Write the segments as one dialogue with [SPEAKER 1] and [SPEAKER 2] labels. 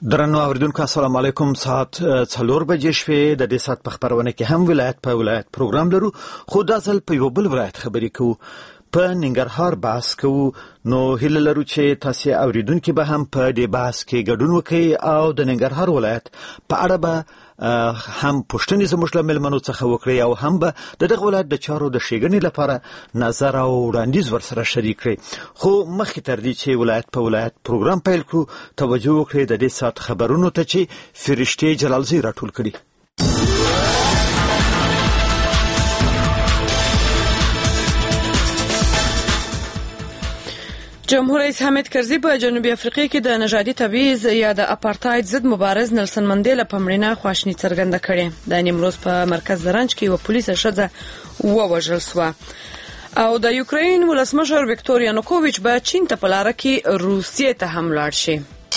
[SPEAKER 1] درنو اوریدونکو السلام علیکم. ساعت 4 بجې شوې. د دې ساعت په خبرونه کې هم ولایت په ولایت پروګرام لرو، خو دا ځل په یو بل ولایت خبرې کوو. په ننګرهار بحث کوو. نو هیله لرو چې تاسو اوریدونکو به هم په دې بحث کې ګډون وکړي او د ننګرهار ولایت په اړه به هم پوښتنې زموږ له مېلمنو څخه وکړي او هم به دغه ولایت د چارو د ښېګڼې لپاره نظر او وړاندیز ورسره شریک کړي. خو مخکې تر دې چې ولایت په ولایت پروګرام پیل کړو، توجه وکړئ د دې ساعت خبرونو ته چې فرشتې جلالزی راټول کړي.
[SPEAKER 2] جمهور رئیس حامد کرزي په جنوبي افریقا کې د نژادي تبعیض یا د اپارټاید ضد مبارز نلسن منډیلا په مړینه خواشیني څرګنده کړې. د نیمروز په مرکز زرنج کې یو پولیسه ښځه ووژل شوه. او د یوکرين ولسمشر ویکتور یانوکوویچ به چین ته په لاره کې روسیې ته هم لاړ شي.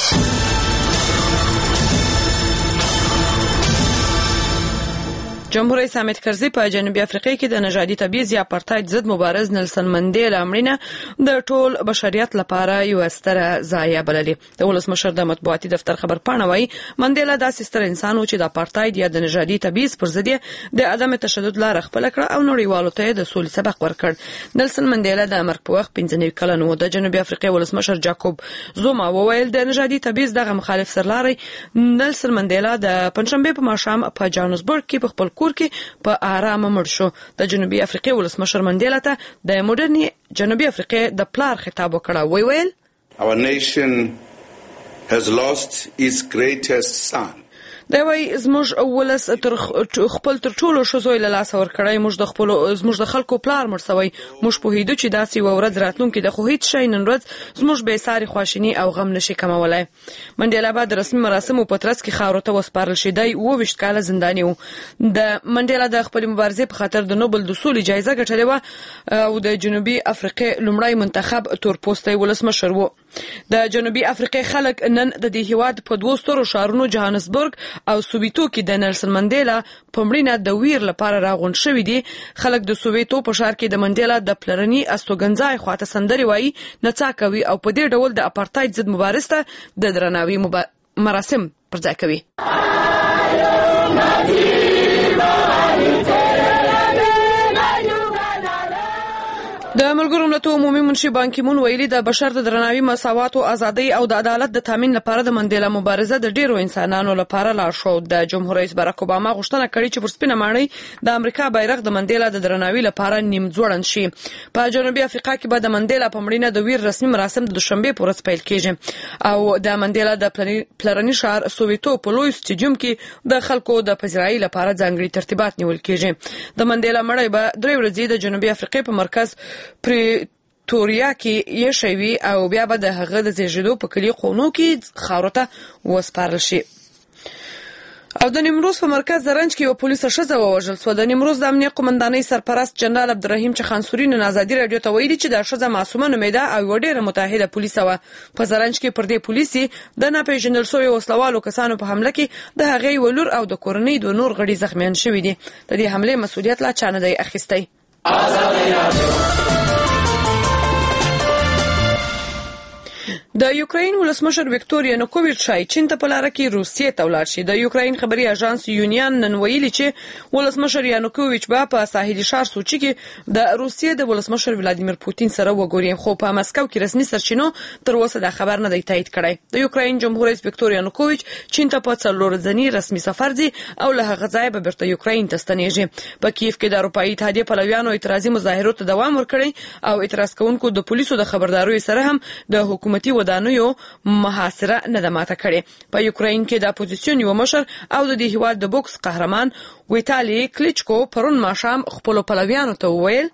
[SPEAKER 2] جمهور رئیس حامد کرزي په جنوبي افریقا کې د نژادي تبعیض یا اپارټاید ضد مبارز نلسن منډیلا مړینه د ټول بشریت لپاره یو ستره ضایعه بللې. د ولسمشر د مطبوعاتي دفتر خبر پاڼه وايي منډیلا داسې ستر انسان و چې د اپارټاید یا د نژادي تبعیض پر ضد د عدم تشدد لاره خپل کړه او نړیوالو ته د سولې سبق ورکړ. نلسن منډیلا د مرګ په وخت 95 کلن و. د جنوبي افریقا ولسمشر جاکوب زوما وویل د نژادي تبعیض دغه مخالف سرلاري نلسن منډیلا د پنځشنبه په ماښام په جانسبرګ کې په خپل کور کې په آرام مړ شو. د جنوبي افریقا ولسمشر منډیلا ته د مدرني جنوبي افریقا د پلار خطاب وکړ. ویل
[SPEAKER 3] Our nation has lost its greatest son.
[SPEAKER 2] دا وای زموږ ولس خپل تر ټولو شوزوی له لاس ور کړی. زموږ د خلکو پلار مړ شوی. موږ په هیڅ چې داسې و ورځ راتلونکي د خو هیڅ شي نن ورځ زموږ به ساري خواشینی او غم نشي کمولای. منډیلا بعد رسمي مراسمو په ترڅ کې خاورو ته وسپارل شي. دی 22 کاله زنداني و. د منډیلا د خپل مبارزې په خاطر د نوبل د سولې جایزه ګټلې و او د جنوبي افریقا لومړی منتخب تورپوستی ولسمشر و. د جنوبي افریقا خلک نن د دې هیواد په 2 سترو شهرونو جوهانسبرګ او سوویتو کې د نلسن منډیلا په مړینه د ویر لپاره راغونډ شوي دي. خلک د سوویتو په ښار کې د منډیلا د پلرني استوګنځای خواته سندرې وایي، نڅا کوي او په دې ډول د اپارټاید ضد مبارز ته د درناوي مراسم پرځای کوي. د ملګرو ملتونو عمومي منشي بان کی مون ویلي د بشر د درناوي، مساوات او ازادۍ او د عدالت د تامین لپاره د منډیلا مبارزه د ډیرو انسانانو لپاره لارښود ده. جمهور رئیس باراک اوباما غوښتنه کړې چې پر سپینه ماڼۍ د امریکا بیرغ د منډیلا د درناوي لپاره نیم ځوړند شي. په جنوبي افریقا کې به د منډیلا په مړینه د ویر رسمي مراسم د دوشنبه په ورځ پیل کیږي او د منډیلا د پلرني ښار سوویتو په لوی سټیډیوم کې د خلکو د پذیرایي لپاره ځانګړي ترتیبات نیول کیږي. د منډیلا مړی به 3 ورځې د جنوبي افریقا په مرکز پریتوریا کې یې شوی او بیا به د هغه د زیږیدو په کلی قونو کې خاورو ته وسپارل شي. او د نیمروز په مرکز زرنج کې یو پولیسه ښځه ووژل شوه. د نیمروز د امنیت قومندانۍ سرپرست جنرال عبدالرحیم چخانسوري نن ازادي راډیو ته ویلي چې دا ښځه معصومه نومیده او ډیره متعهده پولیسه وه. په زرنج کې پر دې پولیسي د ناپېژندل شویو وسلوالو کسانو په حمله کې د هغې یوه لور او د کورنۍ 2 نور غړي زخمیان شوي دي. د دې حملې مسؤلیت لا چا نه دی اخیستی. د یوکرين ولسمشر ویکتور یانوکوویچ شای چین ته په لاره کې روسیې ته ولاړ شي. د یوکرين خبري اژانس یونیان نن ویلي چې ولسمشر یانوکوویچ به په ساحلي ښار سوچي کې د روسیې د ولسمشر ولادیمیر پوتین سره وګوري، خو په مسکو کې رسمي سرچینو تر اوسه دا خبر نه دی تایید کړی. د یوکرين جمهور رئیس ویکتور یانوکوویچ چین ته په 4 ورځنی رسمي سفر ځي او له هغه ځایه به بیرته یوکرين ته ستنیږي. په کیف کې د اروپایي اتحادیې پلویانو اعتراضي مظاهرو ته دوام ورکړی او اعتراض کوونکو د پولیسو د خبرداري سره هم د حکومتي ودانیو محاصره نه ده ماته کړې. په یوکرين کې د اپوزیسیون یو مشر او د دې هیواد د بوکس قهرمان ویتالي کلیچکو پرون ماښام خپل پلویانو ته وویل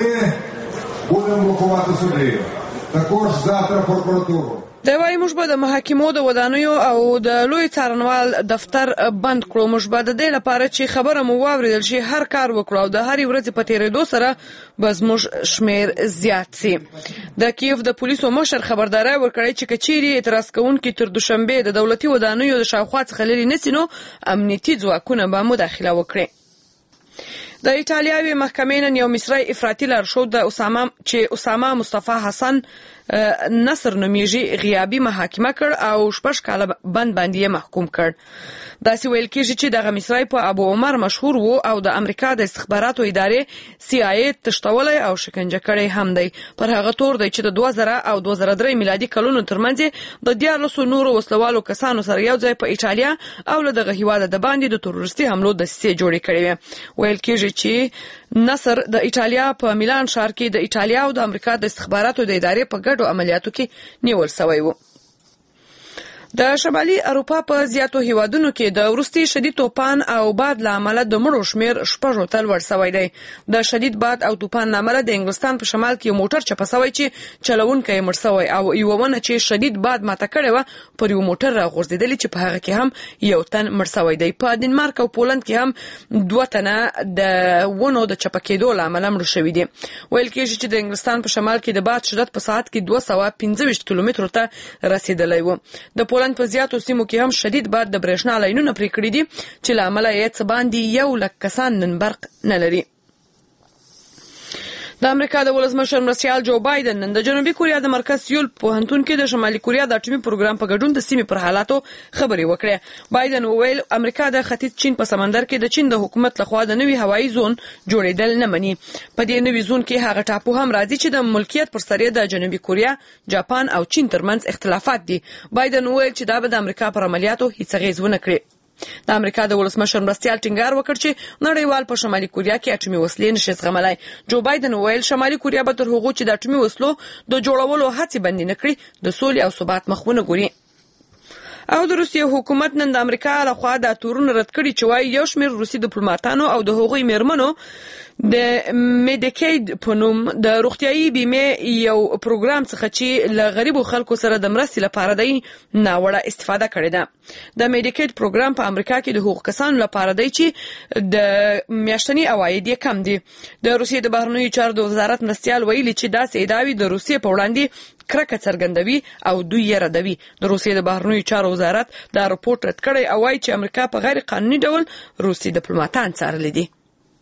[SPEAKER 2] دا وایي موږ به د محاکمو د ودانیو او د لوی څارنوال دفتر بند کړو. موږ به د دې لپاره چې خبره مو واوریدل شي هر کار وکړو او د هرې ورځې په تیرېدو سره به زموږ شمیر زیات سي. د کیف د پولیسو مشر خبرداری ورکړی چې کچيري اعتراض کوونکي تر دوشنبه د دولتي ودانیو د شاوخوا څخه لري نسی نو امنیتي ځواکونه به مداخله وکړي. د ایټالیاوي محکمې نن یو مصری افراطي لارښود د اسامه مصطفی حسن نصر نومیږي غیابي محاکمه کړ او 6 کاله بند باندې محکوم کړ. داسې ویل کېږي چې دغه مصری په ابو عمر مشهور وو او د امریکا د استخباراتو ادارې CIA تشتولی او شکنجه کړی هم دی. پر هغه تور دی چې د 2000 او 2003 میلادي کلونو ترمنځ د 14 نورو وسلوالو کسانو سره یو ځای په ایټالیا او له دغه هیواد د باندې د تروریستي حملو دسیسې جوړې کړې وې. ویل کېږي چې نصر د ایټالیا په میلان ښار کې د ایټالیا او د امریکا د استخباراتو د ادارې په ګډو عملیاتو کې نیول شوی و. د شمالي اروپا په زیاتو هیوادونو کې د وروستي شدید طوفان او باد له امله د مړو شمېر 6 ته لوړ شوی دی. د شدید باد او طوفان له امله د انګلستان په شمال کې یو موټر چپه شوی چې چلوونکی یې مړ شوی او یوه ونه چې شدید باد ماته کړې وه پر یو موټر راغورځېدلې چې په هغه کې هم یو تن مړ شوی دی. په ډنمارک او پولند کې هم 2 تنه د ونو د چپه کېدو له امله مړه شوي دي. ویل کېږي چې د انګلستان په شمال کې د باد شدت په ساعت کې 225 کیلومترو ته رسیدلی و. د پولند په زیاتو سیمو کې هم شدید باد د برېښنا لاینونه پرې کړي دي چې له امله یې څه باندې 1 لک کسان نن برق نه لري. د امریکا د ولسمشر مرستیال جو بایدن نن د جنوبي کوریا د مرکز سیول پوهنتون کې د شمالي کوریا د اټومي پروګرام په ګډون د سیمې پر حالاتو خبرې وکړې. بایدن وویل امریکا د ختیځ چین په سمندر کې د چین د حکومت لخوا د نوي هوایي زون جوړېدل نه مني. په دې نوي زون کې هغه ټاپو هم راځي چې د ملکیت پر سر د جنوبي کوریا، جاپان او چین ترمنځ اختلافات دي. بایدن وویل چې دا به د امریکا پر عملیاتو هیڅ اغیز ونه کړي. د امریکا د ولسمشر مرستیال ټینګار وکړ چې نړیوال په شمالي کوریا کې اټومي وسلې نشي زغملای. جو بایدن وویل شمالي کوریا به تر هغو چې د اټومي وسلو د جوړولو هڅې بندي نه کړي د سولې او ثبات مخ ونه ګوري. او د روسیې حکومت نن د امریکا لخوا د تورون رد کړي چې وايي یو شمېر روسي ډیپلوماټانو او د هغوی میرمنو د میډیکیډ په نوم د روغتیايي بیمې یو پروګرام څخه چې له غریبو خلکو سره د مرستې لپاره دی ناوړه استفاده کړې ده. د میډیکیډ پروګرام په امریکا کې د هغو کسانو لپاره دی چې د میاشتني عواید یې کم دي. د روسیې د بهرنیو چارو د وزارت مرستیال ویلي چې داسې ادعاوې د روسیې په وړاندې کرکه څرګندوي او دوی یې ردوي. د روسیې د بهرنیو چارو وزارت دا رپورټ رد کړی او وایي چې امریکا په غیر قانوني ډول روسي ډیپلوماټان څارلي دي.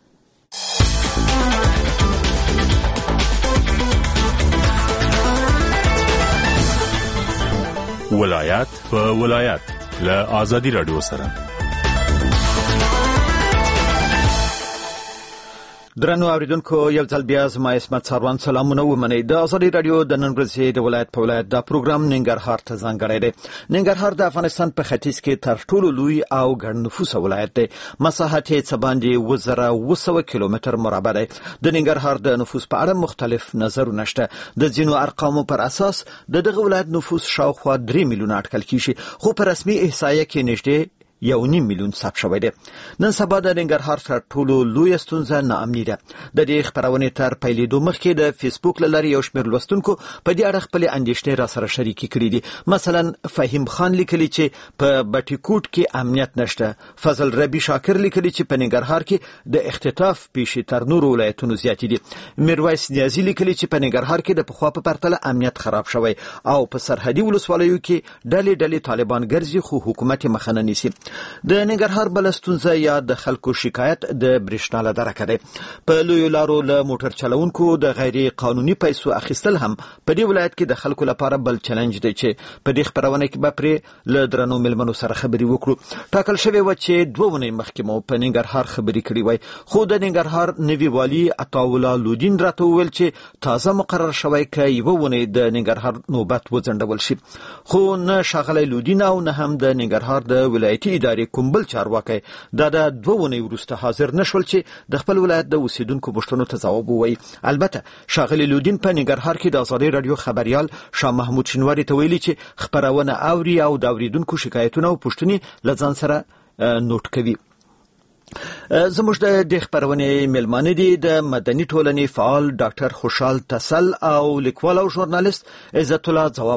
[SPEAKER 4] ولایت په ولایت له آزادي رادیو سره.
[SPEAKER 1] درنو اوریدونکو یو ځل بیا زما اسمت سروان سلامونه ومنئ. د آزادي رادیو د نن ورځې د ولایت په ولایت دا پروګرام ننګرهار ته ځانګړی دی. ننګرهار د افغانستان په ختیځ کې تر ټولو لوی او ګڼ نفوسه ولایت دی. مساحت یې څه باندې 200 کیلومتر مربع دی. د ننګرهار د نفوس په اړه مختلف نظرونه شته. د ځینو ارقامو پر اساس دغه ولایت نفوس شاوخوا 3 میلیونه اټکل کیږي خو په رسمي احصایه کې نږدې 1.5 میلیون ثبت شوی دی. نن سبا د ننګرهار تر ټولو لویه ستونزه ناامني ده. د دې خبرونې تر پیلېدو مخکې د فیسبوک له لارې یو شمېر لوستونکو په دې اړه خپلې اندېښنې راسره شریکې کړي دي. مثلا فهیم خان لیکلي چې په بټي کوټ کې امنیت نشته. فضل ربی شاکر لیکلي چې په ننګرهار کې د اختطاف پیښې تر نورو ولایتونو زیاتې دي. میرویس نیازي لیکلي چې په ننګرهار کې د پخوا په پرتله امنیت خراب شوی او په سرحدي ولسوالیو کې ډلې طالبان ګرځي خو حکومت یې مخه نه نیسي. د ننګرهار بل ستونزه یا د خلکو شکایت د برېښنا له درکه دی. په لویو لارو له موټر چلونکو د غیر قانوني پیسو اخیستل هم په دې ولایت کې د خلکو لپاره بل چیلنج دی چې په دې خبرونه کې به پرې له درنو مېلمنو سره خبرې وکړو. ټاکل شوې وه چې 2 ونې مخکې مو په ننګرهار خبرې کړې وای خو د ننګرهار نوي والي عطاالله لودین راته وویل چې تازه مقرر شوی که یوه ونې د ننګرهار نوبت وځنډول شي. خو نه ښاغلی لودین او نه هم د ننګرهار د ولایتي ادارې کوم بل چارواکی دا د 2 ونې وروسته حاضر نشول چې د خپل ولایت د اوسیدونکو پوښتنو ته ځواب ووایي. البته ښاغلی لودین په ننګرهار کې د آزادي رادیو خبریال شاه محمود شینواري ته ویلي چې خبرونه اوري او د اوریدونکو شکایتونه او پوښتنې له ځان سره نوٹ کوي. زموږ د دې خبرونې میلمانه دي د مدني ټولنې فعال ډاکټر خوشحال تسل او لیکوال او ژورنالیست عزت الله ځواب.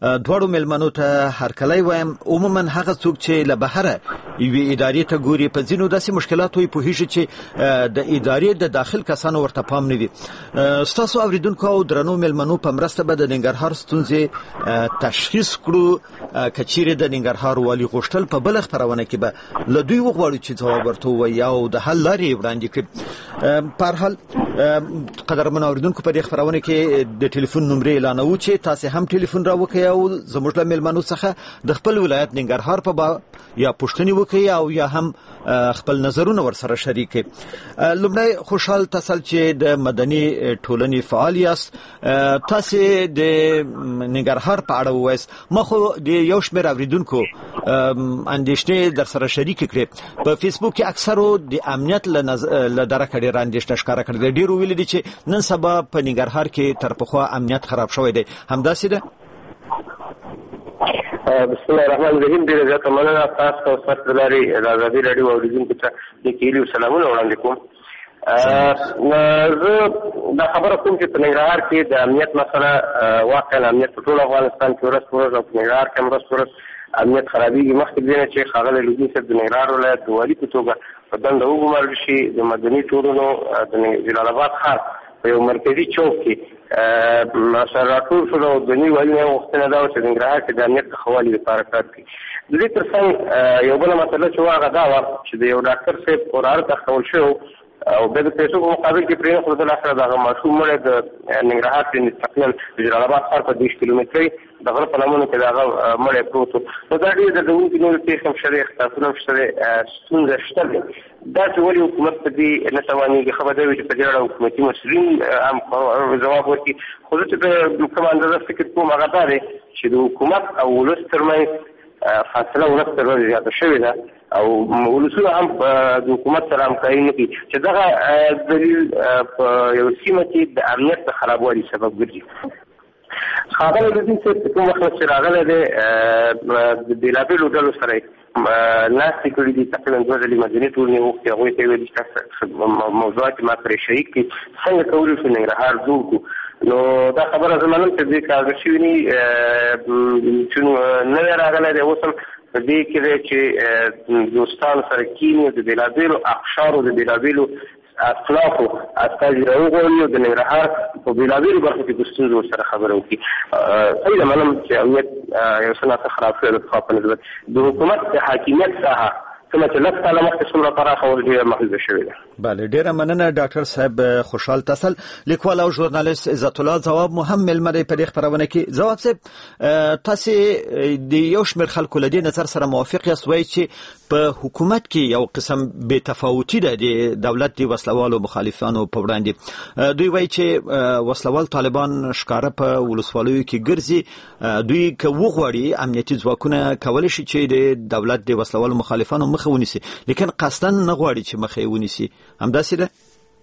[SPEAKER 1] دواړو ملمنو ته هرکلی وایم. عموما هغه څوک چې له بهره یوې ادارې ته ګوري په ځینو داسې مشکلاتو یې پوهېږي چې د ادارې د داخل کسانو ورته پام نه وي. ستاسو اوریدونکو او درنو ملمنو په مرسته به د ننګرهار ستونزې تشخیص کړو. که چیرې د ننګرهار والي غوښتل په بله خپرونه کې به له دوی وغواړو چې ځواب ورته ووایي او د حل لارې یې وړاندې کړي. په هر حال قدرمنو اوریدونکو په دې خپرونه کې د ټلیفون نمرې اعلانوو چې تاسې هم ټلیفون راوکړئ او زموږ له مېلمنو څخه د خپل ولایت ننګرهار په باب یا پوښتنې وکړئ او یا هم خپل نظرونه ورسره شریک کړئ. لومړی خوشحال تسل چې د مدني ټولنې فعال یاست، تاسې د ننګرهار په اړه ووایاست. ما خو د یو شمېر اوریدونکو اندېښنې در سره شریک کړې. په فیسبوک کې اکثرو د امنیت له درکه ډېره اندېښنه ښکاره کړې ده. ډېرو ویلي دي چې نن سبا په ننګرهار کې تر پخوا امنیت خراب شوی دی. همداسې ده؟
[SPEAKER 5] بسم الله الرحمن الرحیم. ډېره زیاته مننه تاسو او ستاسو د لارې د ازادي راډیو اوریدونکو ته نیک هیلې او سلامونه وړاندې کوم. زه دا خبره کوم چې په ننګرهار کې د امنیت مسله واقعا امنیت په ټول افغانستان کې ورځ په ورځ او په ننګرهار کې ورځ په ورځ امنیت خرابېږي. مخکې دې نه چې ښاغلی لودین صاحب د ننګرهار ولایت د والي په توګه په دنده وګمارل شي، د مدني ټولنو د جلال آباد ښار په یو مرکزي چوک کې سره راټول شول او د نوي والي نه غوښتنه دا وه چې د ننګرهار کې د امنیت د ښه والي لپاره کار کوي. د دې تر څنګ یو بله مسله چې وه هغه دا وه چې د یو ډاکټر صاحب وراره تښتول شوی او بیا د پیسو په مقابل کې پرې نښودل اخره دغه ماشوم مړی د ننګرهار کې مستقلا د جلال آباد ښار په 20 کیلومترۍ د غره په لمنو کې د هغه مړی پروت و. نو دا ډېر دردونکي نورې پېښې هم شته دی، اختلافونه هم شته دی، ستونزه شته دی. دا چې ولې حکومت په دې نه توانېږي ښه به دا وي چې په دې اړه حکومتي مسؤلین هم ځواب ورکړي. خو زه چې د کومه اندازه فکر کوم هغه دا دی چې د حکومت او ولس ترمنځ فاصله ورځ تر ورځې زیاته شوې ده او ولسونه هم د حکومت سره همکاري نه کوي چې دغه دلیل په یو سیمه کې د امنیت د خرابوالي سبب ګرځي. ښاغلی لودین صاحب په کوم وخت چې راغلی دی د بېلابېلو ډلو سره ناستې کړي دي، تقریبا 2 ځلې مدني ټولنې وغوښتې، هغوی ته یې ویلي چې تاسو موضوعات ما پرې شریک کړي څنګه کولی شو ننګرهار جوړ کړو. نو دا خبره زه منم چې دې کارګر شوي نه چې نوی راغلی دی. اوس هم په دې کې دی چې دوستانو سره کینې د بېلابېلو اقشارو د بېلابېلو اطلافو استازي راوغواړي او د ننګرهار په بېلابېلو برخو کې د ستونزو ورسره خبره وکړي. صحیح ده، منم چې امنیت یو څه ناڅه خراب شوی د پخوا په نسبت. د حکومت د حاکمیت ساحه کومه چې لږ کاله مخکې څومره پراخه وه ډېره محدوده شوې ده.
[SPEAKER 1] بله، ډېره مننه ډاکټر صاحب خوشحال تسل. لیکوال او ژورنالیست عزت الله ځواب مو هم مېلمه دی په دې خپرونه کې. ځواب صاحب، تاسې د یو شمېر خلکو له دې نظر سره موافق یاست وایي چې په حکومت کې یو قسم بې تفاوتي ده د دولت د وسلوالو مخالفانو په وړاندې. دوی وایي چې وسلوال طالبان ښکاره په ولسوالیو کې ګرځي. دوی که وغواړي امنیتي ځواکونه کولی شي چې د دولت د وسلوالو مخالفانو مخه ونیسي، لیکن قصدا نه غواړي چې مخه یې ونیسي. همداسې ده؟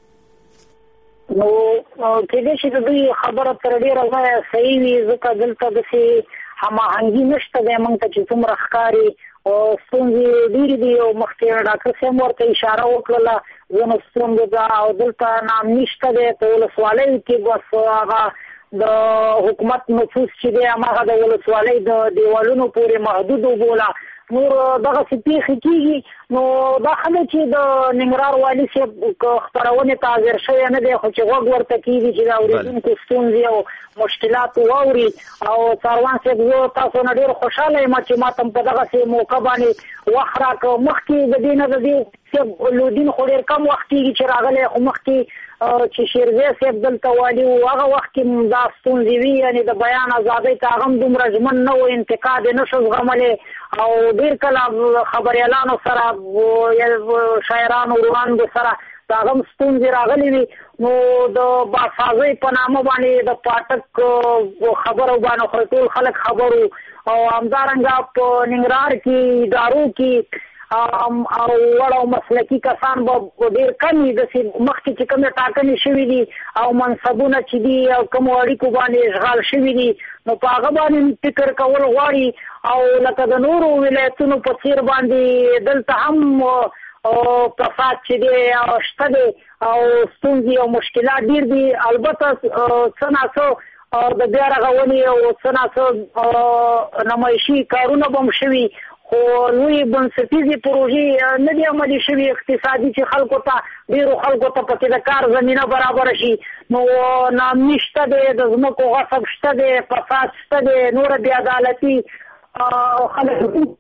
[SPEAKER 6] نو کېدای شي د دوی خبره تر ډېره ځایه صحیح وي، ځکه دلته داسې هماهنګي نشته دی موږ ته چې څومره ښکاري او ستونزې ډېرې دي. او مخکې ډاکټر صاحب ورته اشاره وکړله ځینو ستونزو ته، او دلته نامني شته دی. په ولسوالیو کې بس هغه د حکومت نفوذ چې دی هماغه د ولسوالۍ د دیوالونو پورې محدود وبوله. نور دغه څه پیښې کېږي. نو دا ښه ده چې د ننګرهار والي صاحب خپرونې ته حاضر شوی نه دی، خو چې غوږ ورته کېږي چې د اورېدونکو ستونزې او مشکلات واوري. او څاروان صاحب، زه تاسو نه ډېر خوشحاله یم چې ما ته په دغسې موقع باندې وخت راکړ. مخکې د دې نه د دې صاحب لودین خو ډېر کم وخت کېږي چې راغلی، خو مخکې چې شیرزی صاحب دلته والي و هغه وخت کې دا ستونزې وي، یعنې د بیان ازادۍ ته هغه هم دومره ژمن نه و، انتقاد یې نه شو زغملی. او ډېر کله خبریالانو سره شاعرانو وړاندو سره د هغه هم ستونزې راغلې وي. نو د باسازۍ په نامه باندې د پاټک خبرو باندې خو ټول خلک خبر وو. او همدارنګه په ننګرهار کې ادارو کې او وړ او مسلکي کسان به ډېر کم وي. داسې مخکې چې کومې ټاکنې شوي دي او منصبونه چې دي او کومو اړیکو باندې اشغال شوي دي، نو په هغه باندې فکر کول غواړي. او لکه د نورو ولایتونو په څېر باندې دلته هم فساد چې دی شته دی او ستونزې او مشکلات ډېر دي. البته څه ناڅه د بیا رغونې او څه نمایشي کارونه به هم شوي خو لوی بنسټیزې پروژې نه دي عملي شوي اقتصادي چې خلکو ته ډېرو خلکو ته پکې د کار زمینه برابره شي نو ناامني شته دی د ځمکو غصب شته دی فساد شته دی نوره بې عدالتي خلک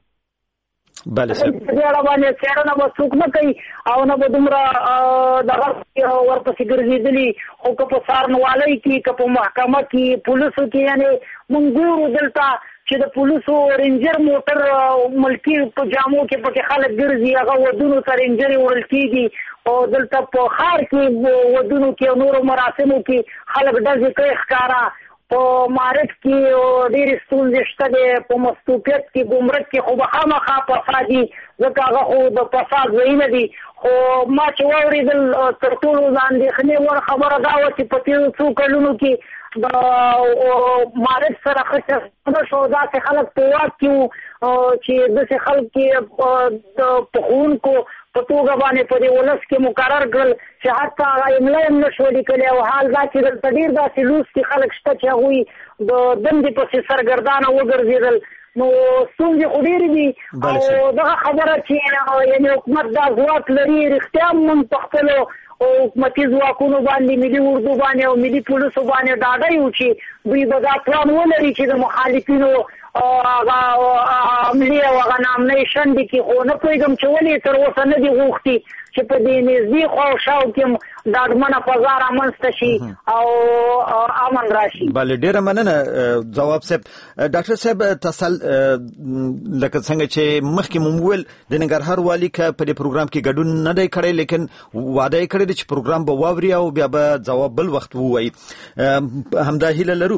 [SPEAKER 1] بله صاحب
[SPEAKER 6] دې اړه باندې څېړنه به څوک نه کوي او نه به دومره دغه ورپسې ګرځېدلي خو که په څارنوالۍ کې که په محکمه کې پولیسو کې یعنې موږ ګورو دلته چې د پولیسو رینجر موټر ملکي په جامو کې پکې خلک ګرځي هغه ودونو ته رینجرې وړل کېږي او دلته په ښار کې ودونو کې او نورو مراسمو کې خلک ډزې کوي ښکاره په مارټ کې ډېرې ستونزې شته دی په مستوفیت کې ګمرک کې خو به خامخا فساد دي ځکه هغه خو د فساد ځایونه دي خو ما چې واورېدل تر ټولو د اندېښنې وړ خبره دا وه چې په تېرو څو کلونو کې د مارټ سره ښه چسپنه شو داسې خلک په واک کې وو چې داسې خلک یې د پخوونکو په توګه باندې په دې ولس کې مقرر کړل چې حتی هغه املا هم نه شو لیکلی او حال دا چې دلته ډېر داسې لوستي خلک شته چې هغوی د دندې پسې سرګردانه وګرځېدل نو ستونزې خو ډېرې دي او دغه خبره چې یعنې حکومت دا ځواک لري رښتیا موږ په خپلو حکومتي ځواکونو باندې ملي اردو باندې او ملي پولیسو باندې ډاډه یو چې دوی به دا پلان ولري چې د مخالفینو هغه عملي او هغه نامنۍ شنډې کې خو نه پوهېږم چې ولې تر اوسه نه دي غوښتي چې په دې نږدې خواوشاو کې ډاډمنه فضا رامنځته شي او امن راشي.
[SPEAKER 1] بله ډېره مننه ځواب صاحب. ډاکټر صاحب تاسو لکه څنګه چې مخکې مو وویل د ننګرهار والي که په دې پروګرام کې ګډون نه دی کړی لیکن وعده یې کړې ده چې پروګرام به واوري او بیا به ځواب بل وخت ووایي همدا هیله لرو.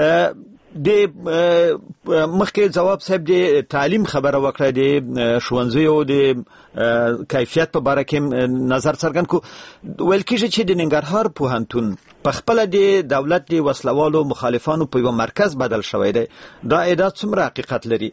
[SPEAKER 1] د مخکې ځواب صاحب د تعلیم خبره وکړه د ښوونځیو د کیفیت په باره کې نظر څرګند کو ویل کېږي چې د ننګرهار پوهنتون په خپله د دولت د وسلوالو مخالفانو په یو مرکز بدل شوی دی دا ادعا څومره حقیقت لري؟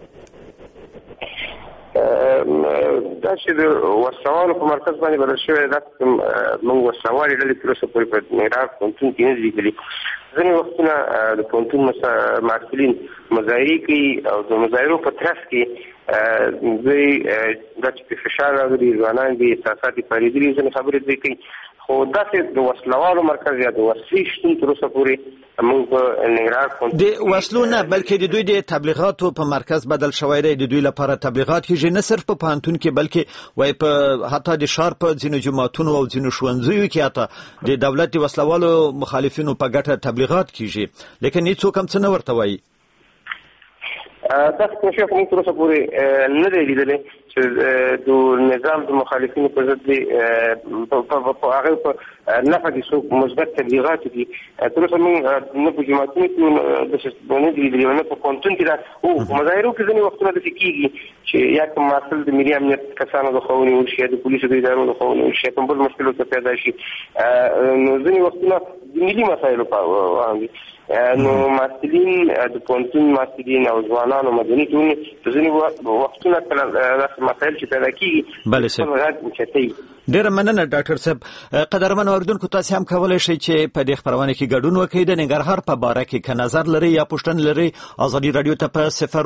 [SPEAKER 5] دا چې د وسلوالو په مرکز باندې بدل شوی دا موږ وسلوالې ډلې تر اوسه پورې په ننګرهار پوهنتون کې نه دي لیدلي. ځینې وختونه د پوهنتون محصلین مظاهرې کوي او د مظاهرو په ترڅ کې دوی دا چې په فشار راغلي ځوانان دي احساسات یې پارېدلي ځینې خبرې دوی کوي خو داسې د وسلوالو مرکز یا د وسلې شتون تر اوسه پورې موږ په ننګرهار پوهنتون
[SPEAKER 1] د وسلو نه بلکې د دوی د تبلیغاتو په مرکز بدل شوی دی. د دوی لپاره تبلیغات کېږي نه صرف په پوهنتون کې بلکې وایي په حتی د ښار په ځینو جوماتونو او ځینو ښوونځیو کې حتی د دولت د وسلوالو مخالفینو په ګټه تبلیغات کېږي لیکن هېڅوک هم څه نه ورته وایي.
[SPEAKER 5] داسې کوم شی خو موږ تر اوسه پورې نه دی لیدلی چې د نظام د مخالفینو په ضد په هغه په نفع کې څوک مثبت تبلیغات وکړي. تر اوسه موږ نه په جوماتونو کې نه دي لیدلي نه په پوهنتون کې دا په مظاهرو کې ځینې وختونه داسې کېږي چې یا کوم محصل د ملي امنیت کسانو د خوا ونیول شي یا د پولیسو د ادارو د خوا ونیول شي کوم بل مشکل ورته پیدا شي نو ځینې وختونه د ملي مسایلو په اړه دي نو محصلین د پوهنتون محصلین او ځوانان او مدني ټولنې ځینې وختونه داسې مسایل چې پیدا کېږي
[SPEAKER 1] بله صاحب ډېره مننه ډاکټر صاحب. قدرمن اوریدونکو تاسې هم کولی شئ چې په دې خپرونه کې ګډون وکړئ. د ننګرهار په باره کې که نظر لرئ یا پوښتنه لرئ ازادي راډیو ته په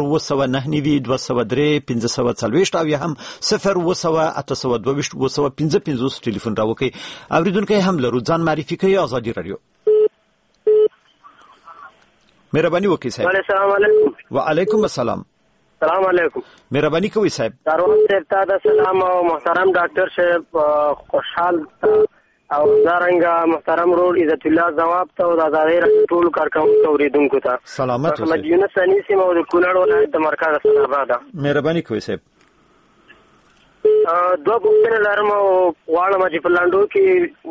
[SPEAKER 1] 029920540 او یا هم 0208822 ټلیفون راوکړئ. اوریدونکي هم لرو ځان معرفي کوي ازادي راډیو. مهرباني وکړئ صاحب.
[SPEAKER 7] السلام علیکم.
[SPEAKER 1] وعلیکم السلام.
[SPEAKER 7] السلام علیکم.
[SPEAKER 1] مهرباني کوئ صاحب.
[SPEAKER 7] دروازه صاحب ته سلام او محترم ډاکټر صاحب خوشحال او دارنګه محترم رول عزت الله جواب ته او د آزادۍ ټول کارکونکو اوریدونکو ته
[SPEAKER 1] سلامت اوسئ.
[SPEAKER 7] محمد یونس انیسی مو د کونړ ولایت د مرکز اسلامآباد.
[SPEAKER 1] مهرباني کوئ صاحب.
[SPEAKER 7] دوه پوښتنې لرم او غواړم چې په لاندو کې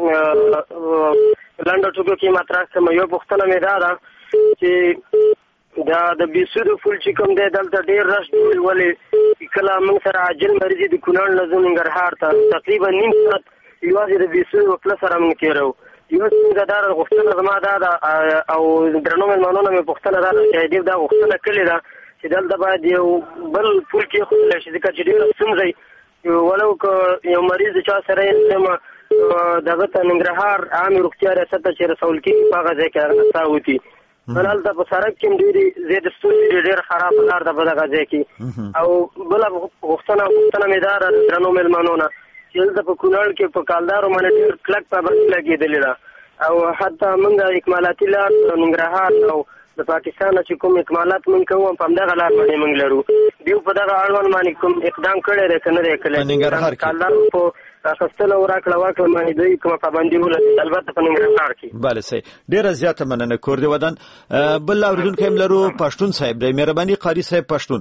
[SPEAKER 7] ټکو کې مطرح کړم. یو پوښتنه مې دا ده چې دا د بیسودو فول چې کوم دی دلته ډېر رش دی ولې کله موږ سره عاجل مریض د کونړ نه ځو ننګرهار ته تقریبا نیم ساعت یوازې د بیسودو پله سره موږ تېروو. یو څنګه دا غوښتنه زما دا ده او درنو مېلمانو نه مې پوښتنه دا ده چې دې دا غوښتنه کړې ده چې دلته باید یو بل پول کېښودلی شي ځکه چې ډېره ستونزه ولو که یو مریض د چا سره یم دغه ته ننګرهار عامې روغتیا ریاست ته چې رسول کېږي په هغه ځای کې هغه نڅا وتي هلته په سړک کې ډېرې زیاتې ستونزې ډېر خراب لار ده په دغه ځای کې او بله غوښتنه مې دا ده درنو مېلمنو نه چې دلته په کونړ کې په کالدارو باندې ډېر کلک پابندي لګېدلې ده او حتی موږ اکمالاتي لار ننګرهار او د پاکستان چې کوم اکمالات موږ کوو په همدغه لار باندې موږ لرو دوی په دغه اړوند باندې کوم اقدام کړی دی که نه دی کړی کالدارو په اخیستلو او راکړه ورکړه باندې دوی کومه پابندي ولري البته په ننګرهار کې
[SPEAKER 1] بله صحیح ډېره زیاته مننه کور دې ودان بل اورېدونکی هم لرو پښتون صاحب دی مهرباني قاري صاحب پښتون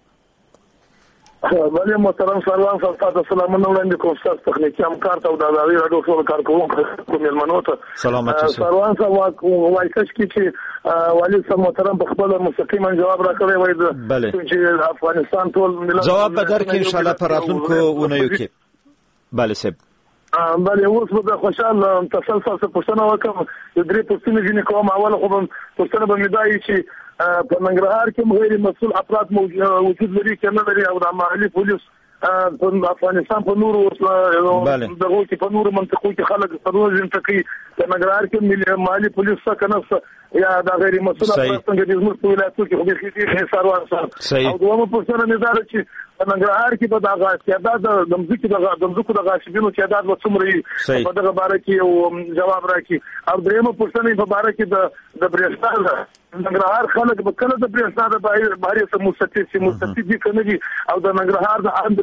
[SPEAKER 8] بله محترم سروان صاحب تاسو سلامونه وړاندې کوم ستاسو تخنیکي همکار ته او د ازادۍ راډیو ټولو کارکوونکو مېلمنو ته
[SPEAKER 1] سلامت اوسئ
[SPEAKER 8] سروان صاحب وایي کاشکې چې والي صاحب محترم په خپله مستقیما جواب راکړی وای چې افغانستان ټول ملت
[SPEAKER 1] جواب به درکړي انشاءالله په راتلونکو اونیو کې بله صاحب
[SPEAKER 8] بله اوس به خوشحال تسلسل څه پوښتنه وکړم د درې پوښتنې ځینې کوم اوله خو به پوښتنه به مې دا وي چې په ننګرهار کې غیر مسؤل افراد وجود لري که نه لري او د محلي پولیس په افغانستان په نورو دغو کې په نورو منطقو کې خلک سروز انتقي په ننګرهار کې محلي پولیس څه که نه یا د غیر مسؤل افراد څنګه د زموږ په ولایتو کې خو بیخي ډېر سروان صاحب او دویمه پوښتنه مې دا ده چې په ننګرهار کې به دغه تعداد د ځمکو د غاصبینو تعداد به څومره وي په دغه باره کې یو جواب راکړي او درېیمه پوښتنه په باره کې د برېښنا ده ننګرهار خلک به کله د برېښنا د بارې څه مستفید دي که نه دي او د ننګرهار د اندر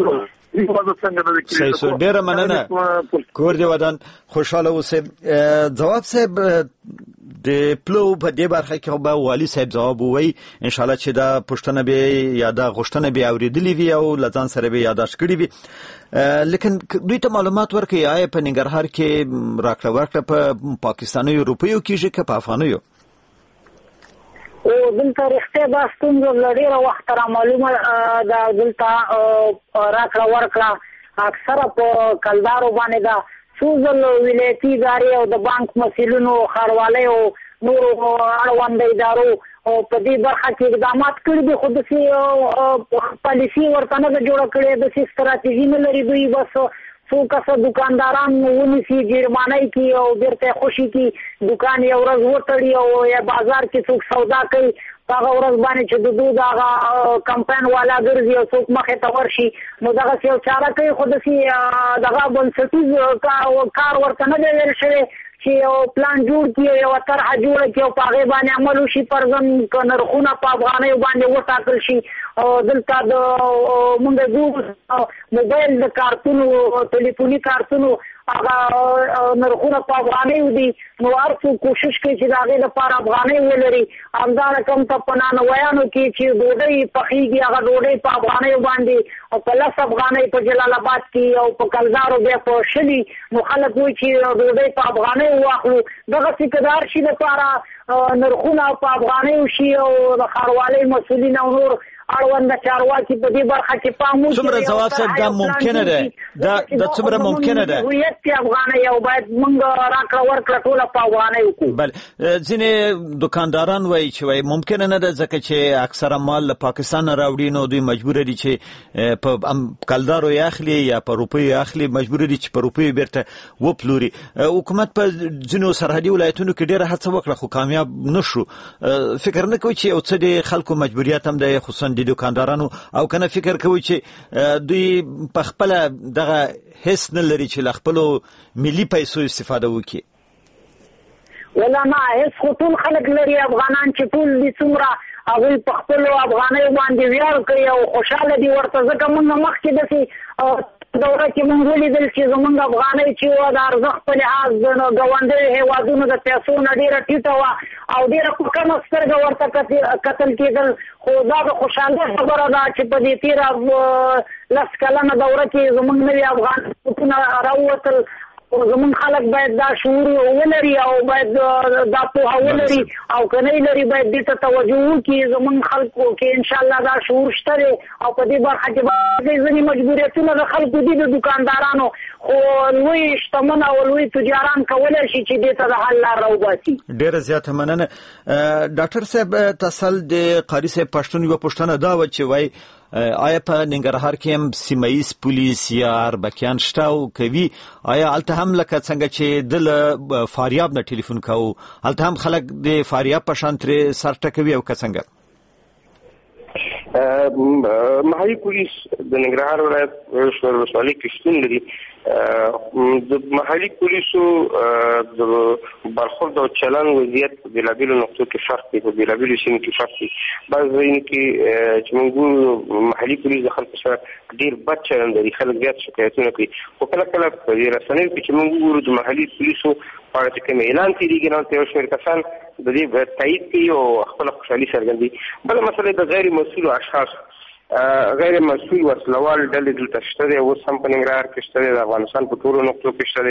[SPEAKER 1] صحیح ډېره مننه کور دې ودان خوشحاله اوسئ جواب صاحب د پلو په دې برخه کې به والي صاحب ځواب ووایي انشاءالله چې دا پوښتنه به یا دا غوښتنه به اورېدلې وي او له ځان سره به یاداشت کړي وي لیکن دوی ته معلومات ورکړي آیا په ننګرهار کې راکړه ورکړه په پاکستانیو روپیو کېږي که په افغانیو
[SPEAKER 6] او دلته رښتیا دا ستونزه له ډېره وخته را معلومه ده دلته راکړه ورکړه اکثره په کلدارو باندې ده څو ځل ولایتي ادارې او د بانک مسؤلینو ښاروالۍ او نورو اړونده ادارو په دې برخه کې اقدامات کړي دي خو داسې پالیسي ورته نه ده جوړه کړې داسې ستراتیژي نه لري دوی بس څو کسه دکانداران ونیسي جرمانه کړي او بیرته خوشي کړي دکان یې ورځ وتړي او یا بازار کې څوک سودا کوي هغه ورځ باندې چې د دوی دغه کمپاین والا ګرځي او څوک مخې ته ورشي نو دغسې یو چاره کوي خو داسې دغه بنسټیز کار ورته نه دی ویل شوی چې یو پلان جوړ کړي یو طرحه جوړه کړي او په هغې باندې عمل وشي فرضاً که نرخونه په افغانیو باندې وټاکل شي دلته د مونږ موبایل د کارتونو ټلیفوني کارتونو هغه نرخونه په افغانیو دي نو هر څوک کوشش کوي چې د هغې لپاره افغانۍ ولري همدا رقم ته په نانوایانو کې چې ډوډۍ پخېږي هغه ډوډۍ په افغانیو باندې او په 10 افغانۍ په جلال آباد کې او په کلدارو بیا په 20 نو خلک وایي چې ډوډۍ په افغانیو واخلو دغسې که د هر شي لپاره نرخونه په افغانیو شي او د ښاروالۍ مسؤلین او نور اړونده چارواکي په دې برخه کې پام وکړي
[SPEAKER 1] څومره جواب صاحب دا ممکنه ده دا څومره ممکنه ده
[SPEAKER 6] هویت افغانۍ او باید موږ راکړه ورکړه ټوله په افغانۍ وکړو
[SPEAKER 1] بله ځینې دکانداران وایي چې وایي ممکنه نه ده ځکه چې اکثره مال له پاکستان نه راوړي نو دوی مجبوره دي چې په کلدارو یې اخلي یا په روپیو یې اخلي مجبوره دي چې په روپیو بیرته وپلوري حکومت په ځینو سرحدي ولایتونو کې ډېره هڅه وکړه خو کامیاب نه شو فکر نه کوي چې یو څه د خلکو مجبوریت هم دی خصوصا د دکاندارانو او کنه فکر کوي چې دوی په خپل دغه هیڅ نه لري چې له خپلو ملي پیسو استفاده وکړي
[SPEAKER 6] ولا نه هیڅ خو ټول خلک لري افغانان چې ټول دي څومره هغوی په خپلو افغانیو باندې ویاړ کوي او خوشحاله دي ورته ځکه موږ مخکې داسې دوره کې موږ ولیدل چې زموږ افغانۍ چې وه د ارزښت په لحاظ د ګاونډیو هېوادونو د پیسو نه ډېره ټیټه وه او ډېره په کمه سترګه ورته کتل کېدل خو دا د خوشحالۍ خبره ده چې په دې تېره 10 کلنه دوره کې زموږ نوي افغان حکومتونه راووتل زمون خلک باید دا شعور ولري او باید دا پوهه ولري او که نه لري باید دې ته توجه وکړي زمون خلکو کې انشاءالله دا شعور شته دی او په دې برخه کې ځینې مجبوریتونه د خلکو دي د دکاندارانو خو لوی شتمن او لوی تجاران کولی شي چې دې ته د حل لار راوباسي
[SPEAKER 1] ډېره زیاته مننه ډاکټر صاحب تاسو د قاري صاحب پښتون یوه پوښتنه دا وه چې وایي آیا په ننګرهار کې هم سیمایي پولیس یا اربکیان شته او کوي؟ آیا هلته هم لکه څنګه چې د فاریاب نه ټلیفون کاوه هلته هم خلک د فاریاب په شان ترې سر ټکوي او که څنګه؟
[SPEAKER 5] محلي پولیس د ننګرهار ولایت ولسوالۍ کې شتون لري. د محلي پولیسو د برخورد او چلن وضعیت په بېلابېلو نقطو کې فرق دی، په بېلابېلو سیمو کې فرق دی. بعض ځایونو کې چې موږ ګورو محلي پولیس د خلکو سره ډېر بد چلن لري، خلک زیات شکایتونه کوي. خو کله کله په دې رسنیو کې چې موږ وګورو د محلي پولیسو په اړه چې کوم اعلان کېږي نو یو شمېر کسان د دې تایید کوي او خپله خوشحالي څرګندوي. بله مسله د غیر مسؤلو اشخاص، غیر مسؤل وسلوال ډلې دلته شته دی، اوس هم په ننګرهار کې شته دی، د افغانستان په ټولو نقطو کې شته دی.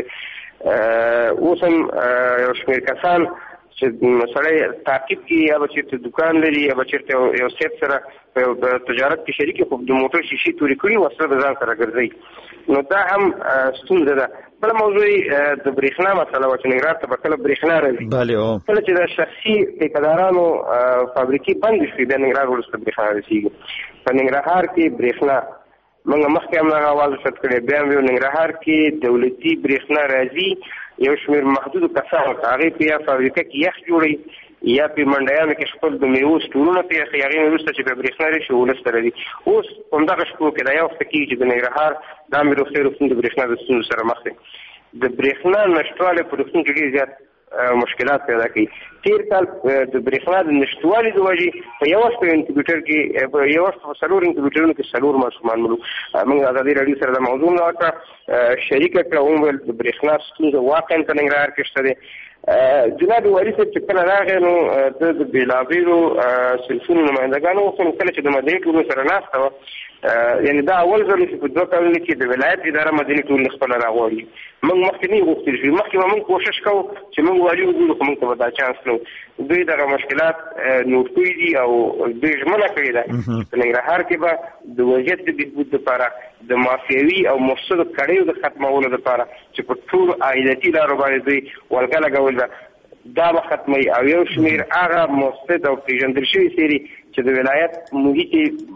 [SPEAKER 5] اوس هم یو شمېر کسان چې سړی تعقیب کوي، یا به چېرته دوکان لري یا به چېرته یو سیټ سره په تجارت کې شریک خو د موټر شیشې تورې کړي وسله د ځان سره ګرځوي، نو دا هم ستونزه ده. بله موضوع د برېښنا مسله وه چې ننګرهار ته به کله برېښنا راځي. کله چې د شخصي ټیکهدارانو فابریکې بندې شوې بیا ننګرهار وروسته برېښنا رسېږي. په ننګرهار کې برېښنا موږ مخکې هم دغه اواز اوچت کړی، بیا هم ننګرهار کې دولتي برېښنا راځي یو شمېر محدودو کسانو ته، هغې په یا فابریکه کې یخ جوړوي یا په منډیانو کې خپل د میوو سټورونه پېښوي، هغې نه وروسته چې په برېښنا راشي ولس ته راځي. اوس همدغه شپو کې دا یو وخته کېږي چې د ننګرهار دا مې روغتون د برېښنا د ستونزو سره مخ دی. د برېښنا نشتوالی په روغتون کې ډېر زیات مشکلات پیدا کوي. تېر کال د برېښنا د نشتوالي د وجې په یو وخت په انکیوبیټر کې په یو وخت په 4 انکیوبیټرونو کې 4 ماشومان مړو. موږ ازادي راډیو سره د موضوع راکړه شریکه کړه، وویل د برېښنا ستونزه واقعا په ننګرهار کې شته دی. جناب والي صاحب چې کله راغی نو د بېلابېلو صنفونو نمایندګانو وکړل، کله چې د مدني ټولنې سره ناسته وه، یعنې دا اول ځل چې په 2 کلونو کې د ولایت اداره مدني ټولنې خپله راغواړي. موږ مخکې نه یې غوښتل شوي، مخکې به موږ کوشش کوو چې موږ والي وګورو، خو موږ ته به دا چانس نه و. دوی دغه مشکلات نوټ کړي دي او دوی ژمنه کړې ده په ننګرهار کې به د وضعیت د بهبود لپاره د مافیاوي او مفسدو کړیو د ختمولو لپاره چې په ټولو عایداتي لارو باندې دوی ولګه لګول ده دا به ختموي، او یو شمېر هغه مفسد او پېژندل شوي څېرې چې د ولایت محیط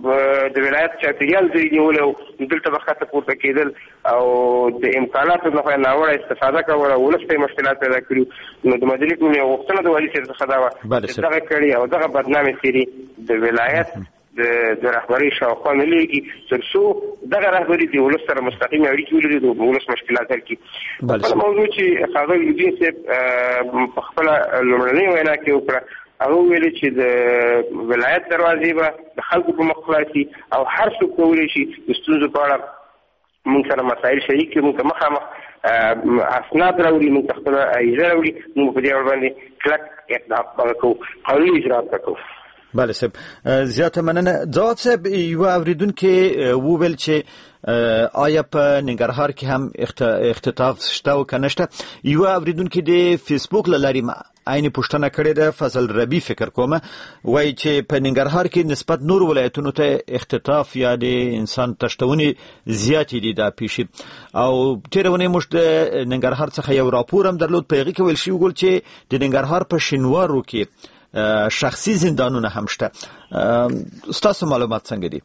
[SPEAKER 5] د ولایت چاپېریال ځای نیولی او دلته به ښکته پورته کېدل او د امکاناتو څخه ناوړه استفاده کوله او ولس ته یې مشکلات پیدا کړي. نو د مدني ټولنې غوښتنه د والي صاحب څخه دا وه چې دغه کړي او دغه بدنامې څېرې د ولایت د رهبرۍ شاوخوا نه لېږي، تر څو دغه رهبري د ولس سره مستقیمې اړیکې ولري، د ولس مشکلات حل کړي. بله موضوع چې ښاغلي الدین صاحب په خپله لومړنۍ وینا کې وکړه، هغه وویلې چې د ولایت دروازې به د خلکو په مخ خلاصي او هر څوک کولی شي د ستونزو په اړه موږ سره مسایل شریک کړي، موږ ته مخامخ اسناد راوړي، موږ ته خپله عریضه راوړي، موږ په دې اړه باندې کلک اقدام کوو، قانوني اجرات کوو.
[SPEAKER 1] بله صاحب، زیاته مننه. ځواب صاحب، یو اوریدونکي وویل چې آیا په ننګرهار کې هم اختطاف شته او که نشته؟ یو اوریدونکي د فیسبوک له لارې عین پوښتنه کړې ده، فضل ربی فکر کومه، وایي چې په ننګرهار کې نسبت نور ولایتونو ته اختطاف یا د انسان تښتونې زیاتې دي دا پیښې. او تېره اونۍ موږ د ننګرهار څخه یو راپور هم درلود، په هغې کې ویل شوي ول چې د ننګرهار په شینوارو کې شخصي زندانونه هم شته. ستاسو معلومات څنګه دي؟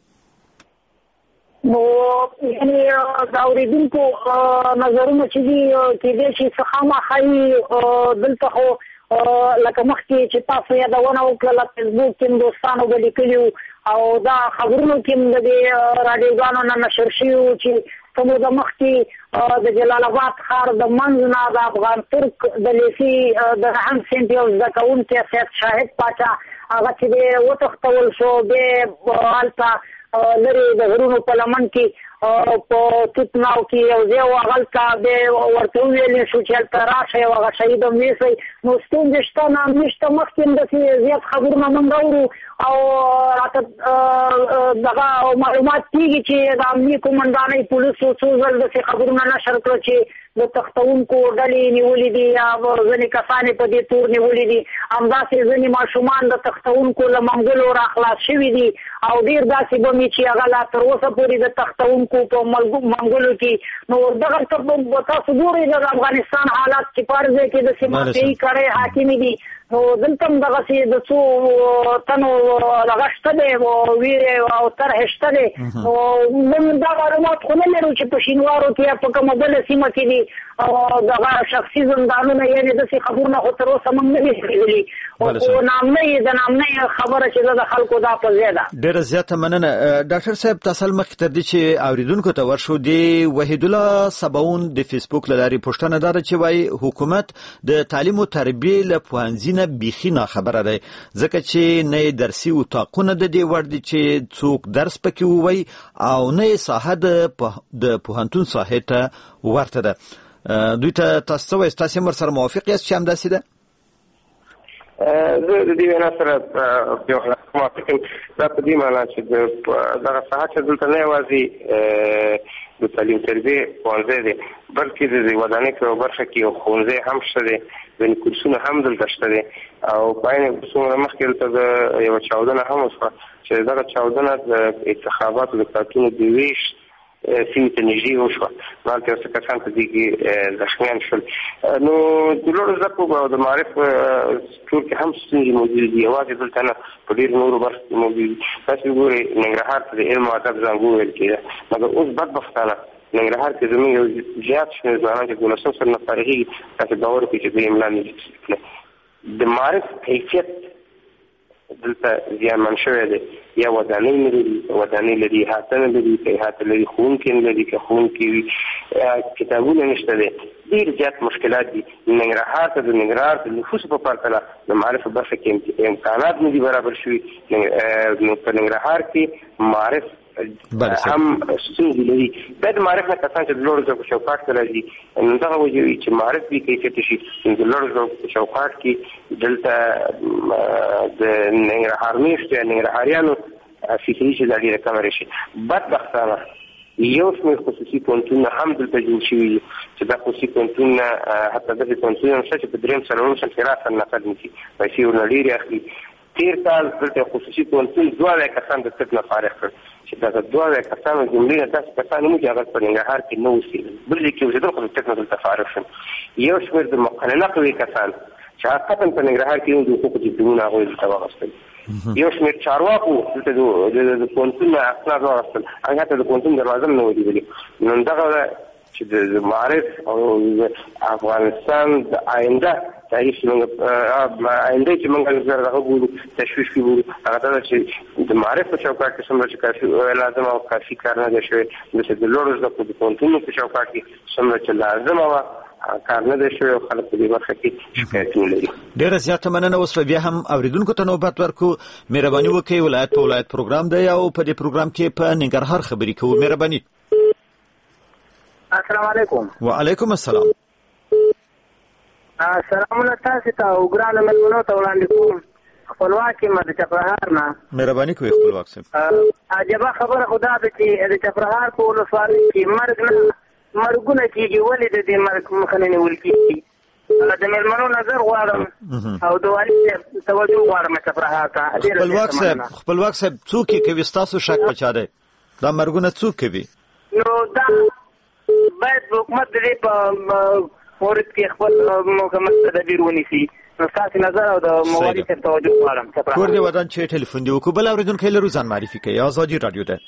[SPEAKER 6] نو یعنی دا اوریدونکو نظرونه چې دي کېدای شي څه خامخایي دلته خو لکه مخکې چې تاسو یادونه وکړله فیسبوک کې هم دوستانو به لیکلي او دا خبرونو کې هم د دې راډیوګانو نه نشر شوي وو چې څه موده مخکې د جلال آباد ښار د منځ نه د افغان ترک د لیسې د 9 صنف یو زده کوونکی سید شاهد پاچا هغه چې دی وتښتول شو، بیا هلته لرې د غرونو په لمن کې په توتناو کې یو ځای و، هغلته بیا ورته وویلې شو چې هلته راشئ او هغه شهید هم نیسئ. نو ستونزې شته نه نشته، مخکې هم داسې زیات خبرونه موږ اورو او راته دغه معلومات کېږي چې د امني قومندانۍ پولیسو څو ځل داسې خبرونه نشر کړه چې د تښتونکو ډلې نیولې دي یا ځینې کسان په دې تور نیولې دي، همداسې ځینې ماشومان د تښتونکو له منګلو را خلاص شوي دي او ډېر داسې به مې چې هغه لا تر اوسه پورې د تښتونکو په منګلو کې. نو دغه تاسو ګورئ د افغانستان حالات چې په هر ځای کې داسې مافیایي کړۍ حاکمې دي، نو دلته دغه سي د څو تنو لغشته دی او ویره او ترهشته دی او موږ دا معلومات خو نه لرو چې په شینوارو کې په کومه بل سیمه کې دي او دغه شخصي زندانونه یې د څه خبرونه خو تر اوسه موږ نه لیدلي او نامنه خبره چې د خلکو دا په زیاده
[SPEAKER 1] ډېر زیاته مننه ډاکټر صاحب تاسو مخکې تر دې چې اوریدونکو ته ورشو دی وحید الله سباون د فیسبوک لاري پښتنه دار چې وای حکومت د تعلیم او تربیه له پوهنځي نه بيخي نه خبره ده ځکه چې نه درسي او تاقونه د دې ور دي چې څوک درس پکې وای او نه ساحه د پوهنتون ساحه ته ورته ده دوی ته تاسو مر سره موافق یاست چې هم داسې ده
[SPEAKER 5] زه د دې وینا سره موافق یم دا په دې معنی چې دغه ساحه چې دلته نه یوازې د تعلیم تربیه ښوونځی دی بلکې د ودانۍ په برخه کې یو ښوونځی هم شته دی ځینې کورسونه هم دلته شته دی او په عین څومره مخکې دلته د یوه چاودنه هم وشوه چې دغه چاودنه د انتخاباتو د کارتونو د ویش سیمې ته نږدې وشوه نو هلته یو څه کسان په دې کې زخمیان شول نو د لوړو زده کړو او د معارف ټول کې هم ستونزې موجودې دي یوازې دلته نه په ډېرو نورو برخو کې موجود دي تاسې وګورئ ننګرهار ته د علم او ادب زانګو ویل کېده مګر اوس بدبختانه ننګرهار کې زموږ یو زیات شمېر ځوانان چې 12 سال نه فارغېږي تاسې باور وکړئ چې دوی املا نه د معارف کیفیت دلته زیانمن شوی دی یا ودانۍ نه لري ودانۍ لري احاطه نه لري که احاطه لري ښوونکي نه لري که ښوونکي وي کتابونه نشته دی ډېر زیات مشکلات دي ننګرهار ته د ننګرهار د نفوسو په پرتله د معارف په برخه کې امکانات نه دي برابر شوي نو په ننګرهار کې معارف هم ستونزې لري دا د معارف نه کسان چې د لوړو زده کړو چوکاټ ته راځي نو دغه وجه وي چې معارف بې کیفیته شي د لوړو زده کړو چوکاټ کې دلته د ننګرهار میشتو یا ننګرهاریانو فکري چې دا ډېره کمه راشي بدبختانه یو شمېر خصوصي پوهنتونونه هم دلته جوړ شوي دي چې دا خصوصي پوهنتونونه حتی داسې پوهنتونونه شته چې په درېیم څلورم صنف کې راسره نقد نیسي پیسې ورنه ډېرې اخلي تېر کال دلته خصوصي پوهنتون 2 کسان د طب نه فارغ کړ چې دغه 2 کسانو جملې نه داسې کسان وو چې هغه په ننګرهار کې نه اوسېدل بل ځای کې اوسېدل خو د طب نه دلته فارغ شول یو شمېر د مقننه قوې کسان چې حقیقتا په ننګرهار کې د حقوقو ډیپلومونه هغوی دلته واخیستل یو شمېر چارواکو دلته د پوهنتون نه اسناد واخیستل هغه حتی د پوهنتون دروازه هم نه ولیدلې نو دغه چې د معارف او افغانستان د آینده تاریخ آینده چې موږ دغه ګورو تشویش کې ګورو هغه دا چې د معارف په چوکاټ کې څومره چې کافي لازم او کافي کار نه دی شوی د لوړو زده کړو د پوهنتونونو په چوکاټ کې څومره چې لازم وه کار نه دی شوی او خلک په دې برخه کې شکایتونه لري
[SPEAKER 1] ډېره زیاته مننه اوس بیا هم اوریدونکو ته نوبت ورکو مهرباني وکړئ ولایت په ولایت پروګرام دی او په دې پروګرام کې په ننګرهار خبرې کوو مهرباني
[SPEAKER 9] السلام علیکم
[SPEAKER 1] وعلیکم السلام
[SPEAKER 9] سلامونه تاسو ته او ګرانه مېلمنو ته وړاندې کوم خپلواک یم د چپرهار نه
[SPEAKER 1] مهرباني کوئ خپلواک صاحب
[SPEAKER 9] عجبه خبره خو دا ده چې د چپرهار په ولسوالۍ کې مرګونه کېږي ولې د دې مرګ مخه نه نیول کېږي د مېلمنو نظر غواړم او د والي توجه غواړم چپرهار ته
[SPEAKER 1] خپلواک صاحب څوک یې کوي ستاسو شک په چا دی دا مرګونه څوک کوي
[SPEAKER 9] نو دا باید حکومت د دې په مورد کې خپل مکمل تدابیر ونیسي نو ستاسو نظر او د موالي سره توجه غواړم
[SPEAKER 1] کور دی ودان چې ټلیفون دی وکړو بل اوریدونکو لرو ځان معرفي کوي آزادي رادیو ده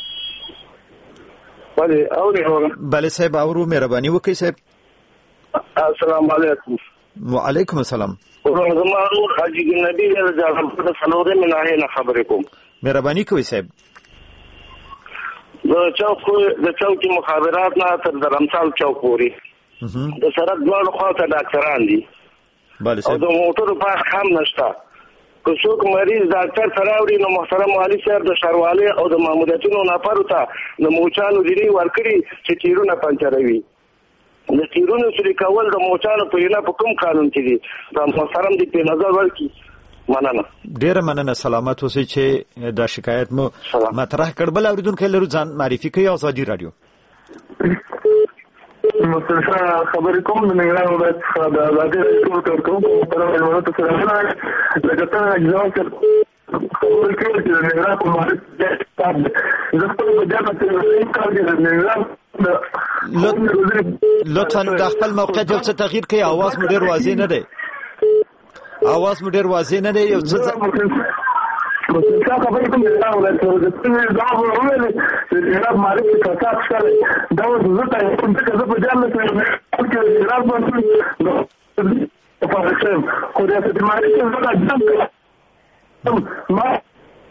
[SPEAKER 1] بله صاحب اورو مهرباني وکړئ صاحب
[SPEAKER 8] السلام علیکم
[SPEAKER 1] وعلیکم السلام
[SPEAKER 8] زما ورور حاجي نبی له ځان په سلوده نه خبرې کوم
[SPEAKER 1] مهرباني کوئ صاحب
[SPEAKER 8] د چوکي مخابرات نه تر درمسال چوک پورې د سرک دواړو خواته ډاکټران دي او د موټرو پارک هم نشته که څوک مریض ډاکټر ته راوړي نو محترم والي صاحب د ښاروالۍ او د ماموریتونو نفرو ته د موچانو ډیرې ورکړي چې تیرونه پنچروي د تیرونو سوري کول د موچانو په وینا په کوم قانون کې دي د محترم دې په نظر ورکړي مننه
[SPEAKER 1] ډیره مننه سلامت اوسئ چې دا شکایت مو مطرح کړ بل اوریدونکو لرو ځان معرفي کوي آزادي رادیو
[SPEAKER 8] مستشار خبرې کوم د ننګرهار ولایت څخه د آزادۍ رادیو کار کوم په مېلمنو ته سلامونه لکه څنګه اجازه خبرې کوي چې د ننګرهار په معرفت زه خپل وجدان ته کار کوي د ننګرهار
[SPEAKER 1] لطفا د خپل موقعیت یو څه تغییر کړئ اواز مو ډېر واضح نه دی اواز مو ډیر واضح نه دی یو څه
[SPEAKER 8] څه خبرې کوم دا ولته دا ورول چې جناب مالک فساد شته دا زه کوم څه په ځان کې جناب باندې نو خو دا چې مالک زه ما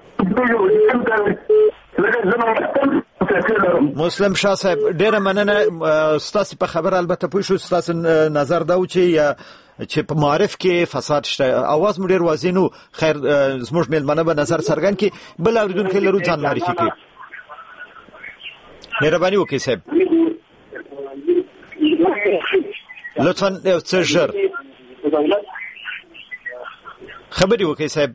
[SPEAKER 1] مسلم شاه صاحب ډیره مننه ستاسو په خبره البته پوه شو ستاسو نظر دا و چې په معرف کې فساد شته اواز مو ډیر واضح نو خیر زموږ میلمنه به نظر څرګند کړي بل اوریدونکو لرو ځان معرفي کړي مهرباني وکړئ صاحب لطفا یو څه ژر خبري وکړئ صاحب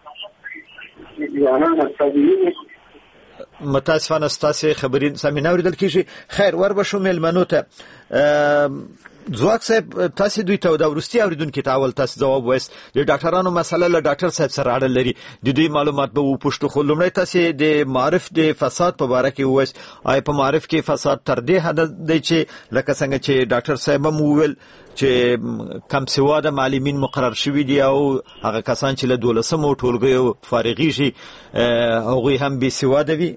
[SPEAKER 1] متاسفانه ستاسو خبرې سمینه اوریدل کیږي خیر ور بشو میلمنو ته ځواک صاحب تاسو دوی ته دا ورستي اوریدونکو ته اول تاسو جواب وایست د ډاکټرانو مسله له ډاکټر صاحب سره اړه لري د دوی معلومات به وپوښتو خو لومړی تاسو د معرف د فساد په اړه کې وایست آی په معرف کې فساد تر دې حد دی چې لکه څنګه چې ډاکټر صاحب هم وویل چې کم سواده معلمین مقرر شوي دي او هغه کسان چې له 12مو ټولګیو فارغي شي هغوی هم بې سواده وي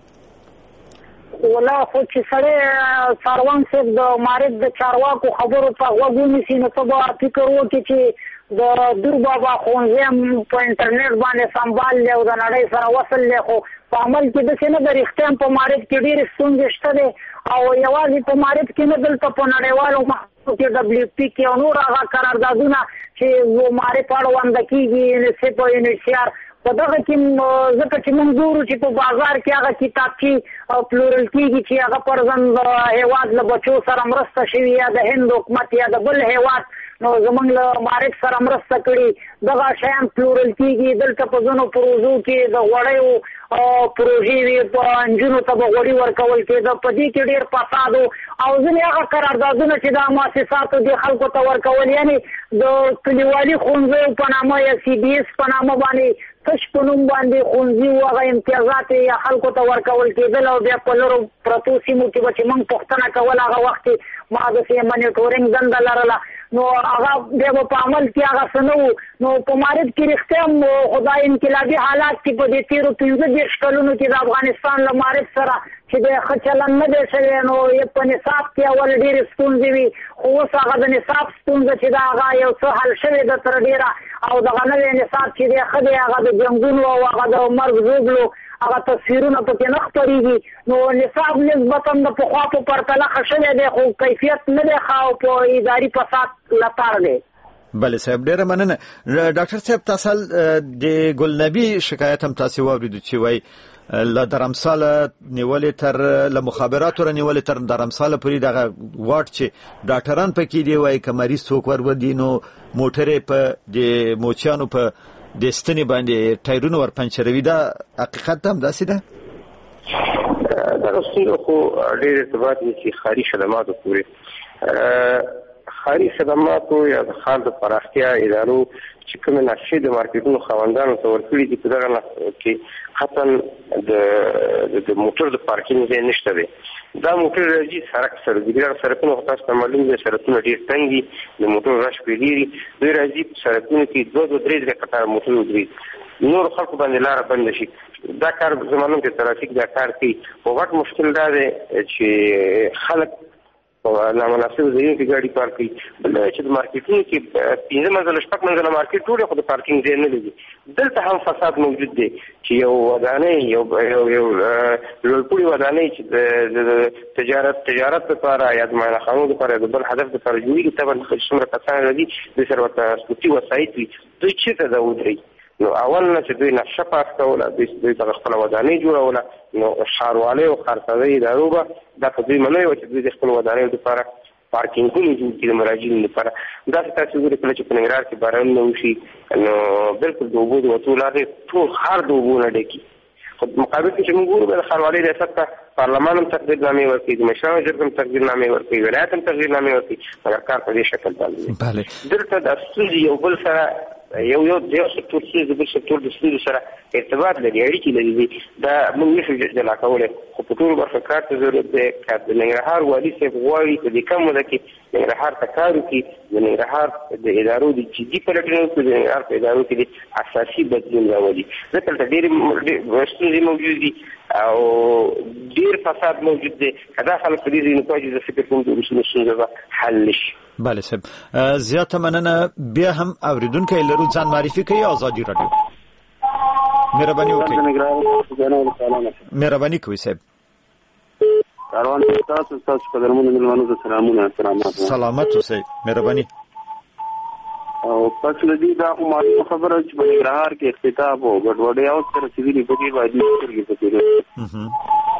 [SPEAKER 6] ولا خو چې سره څاروان صاحب د معرف د چارواکو خبرو ته غوږ نیسي نو ته به فکر وکړي چې د دور بابا ښوونځی په انټرنیټ باندې سمبال دی او د نړۍ سره وصل دی خو په عمل کې داسې نه د رښتیا په معرف کې ډېرې ستونزې شته دی او یوازې په معرف کې نه دلته په نړیوالو محکمو کې WP کې او نور هغه قراردادونه چې معرف اړونده کېږي UNICEF او UNHCR په دغه کې ځکه چې موږ ګورو چې په بازار کې هغه کتابچې پلورل کېږي چې هغه پر ځان د هېواد له بچو سره مرسته شوي یا د هند حکومت یا د بل هېواد نو زموږ له معرف سره مرسته کړي دغه شیان پلورل کېږي دلته په ځینو پروژو کې د غوړیو پروژې وي په نجونو ته به غوړي ورکول کېده په دې کې ډېر فساد او ځینې هغه قراردادونه چې د مؤسساتو دې خلکو ته ورکول یعنې د کلیوالي ښوونځیو په نامه یا CBS په نامه باندې تش په نوم باندې ښوونځي و هغه امتیازات یا خلکو ته ورکول کېدل او بیا په لرو پرتو سیمو کې به چې موږ پوښتنه کول هغه وخت ما داسې منیټورینګ دنده لرله نو هغه بیا به په عمل کې هغه څه نه و نو په معرف کې رښتیا هم خدای انقلابي حالات چې په دې تېرو 15 کلونو کې د افغانستان له معرف سره چې د ښه چلند نه دی شوی نو په نصاب کې اول ډېرې ستونزې وي خو اوس هغه د نصاب ستونزه چې د هغه یو څه حل شوې ده تر ډېره او دغه نوی نصاب چې دی ښه دی هغه د جنګونو او هغه د مرګ زوږلو هغه تصویرونه پکې نه خپرېږي نو نصاب نسبتا د پخوا په پرتله ښه شوی دی خو کیفیت نه دی ښه او په اداري فساد لپاره دی
[SPEAKER 1] بله صاحب ډیره مننه ډاکټر صاحب تاسو د ګلنبي شکایت هم تاسو واوریدو چې وای له درمساله نیولې تر له مخابراتو را نیولې تر درمساله پورې دغه واټ چې ډاکټران پکې دی وای که مریض څوک ور ودی نو موټرې په د موچانو په د ستنې باندې ټایرونه ور پنچروي دا حقیقت هم داسې ده
[SPEAKER 5] دا رسول خو ډېر ارتباط دي چې خاري خدماتو پورې خاري خدماتو یا د ښار د پراختیا ادارو چې کومه نقشې د مارکیټونو خاوندانو ته ورکړي دي په دغه کې قطعا د موټر د پارکینګ ځای نشته دی دا موټر راځي سړک سره دي دغه سړکونه خو تاسو ته معلوم دي سړکونه ډېر تنګ دي د موټر رش پرې ډېر دوی راځي په سړکونو کې 2-3 قطار موټر ودرېږي نور خلکو باندې لاره بنده شي دا کار زمانو کې ترافیک دا کار کوي خو غټ مشکل دا دی چې خلک نامناسب ځایونو کې ګاډي پارک کوي بل چې د مارکیټونو کې 15 منزله 6 منزله مارکیټ ټول خو د پارکینګ ځای نه لري دلته هم فساد موجود دی چې یو ودانۍ یو لوړپوړي ودانۍ چې د تجارت لپاره یا د معاینخانو لپاره د بل هدف لپاره جوړېږي طبعا څومره کسان راځي دوی سره ورته سپورتي وسایط وي دوی چېرته ده ودرېږي نو اول نه چې دوی نقشه پاس کوله دوی د خپل ودانۍ جوړوله نو ښاروالۍ او ښارسازۍ ادارو به دا په دوی منوي و چې دوی د خپل ودانیو لپاره پارکینګونه جوړ کړي د مراجعینو لپاره داسې تاسو ګورئ کله چې په ننګرهار کې بارانونه وشي نو بالکل د اوبو د وتو لارې ټول ښار د اوبو نه ډکي خو مقابل کې چې موږ ګورو د ښاروالۍ ریاست ته پارلمان هم تقدیرنامې ورکوي د مشرانو جرګه هم تقدیرنامې ورکوي ولایت هم تقدیرنامې ورکوي مګر کار په دې شکل باندې دلته د ستونزې یو بل سره یو سکتور چې د بل سکتور د ستونزو سره ارتباط لري، اړیکې لري، دا موږ نشو جلا کولی. خو په ټولو برخه کار ته ضرورت دی. که د ننګرهار والي صاحب غواړي په دې کم موده کې ننګرهار ته کار وکړي، د ننګرهار د ادارو د جدي پلټنې وکړي، د ننګرهار په ادارو کې د اساسي بدلون راولي. ځکه دلته ډېرې ستونزې موجود دي او ډېر فساد موجود دی. که دا خلک په دې ځای نه پوهېږي، زه فکر کوم د اوسنیو ستونزو به حل نه شي.
[SPEAKER 1] بله صاحب، زیاته مننه. بیا هم اورېدونکی لرو، ځان معرفي کوي. ازادي راډیو، مهرباني وکړئ. مهرباني کوئ صاحب.
[SPEAKER 10] کاروان تاسو قدرمنو مېلمنو ته سلامونه.
[SPEAKER 1] سلامت اوسئ، مهرباني.
[SPEAKER 10] او پس لدی دا معلومه خبره چې په ننګرهار کې اختطاف او ګډوډي او سره رسیدلي په دې باندې سترګې پکې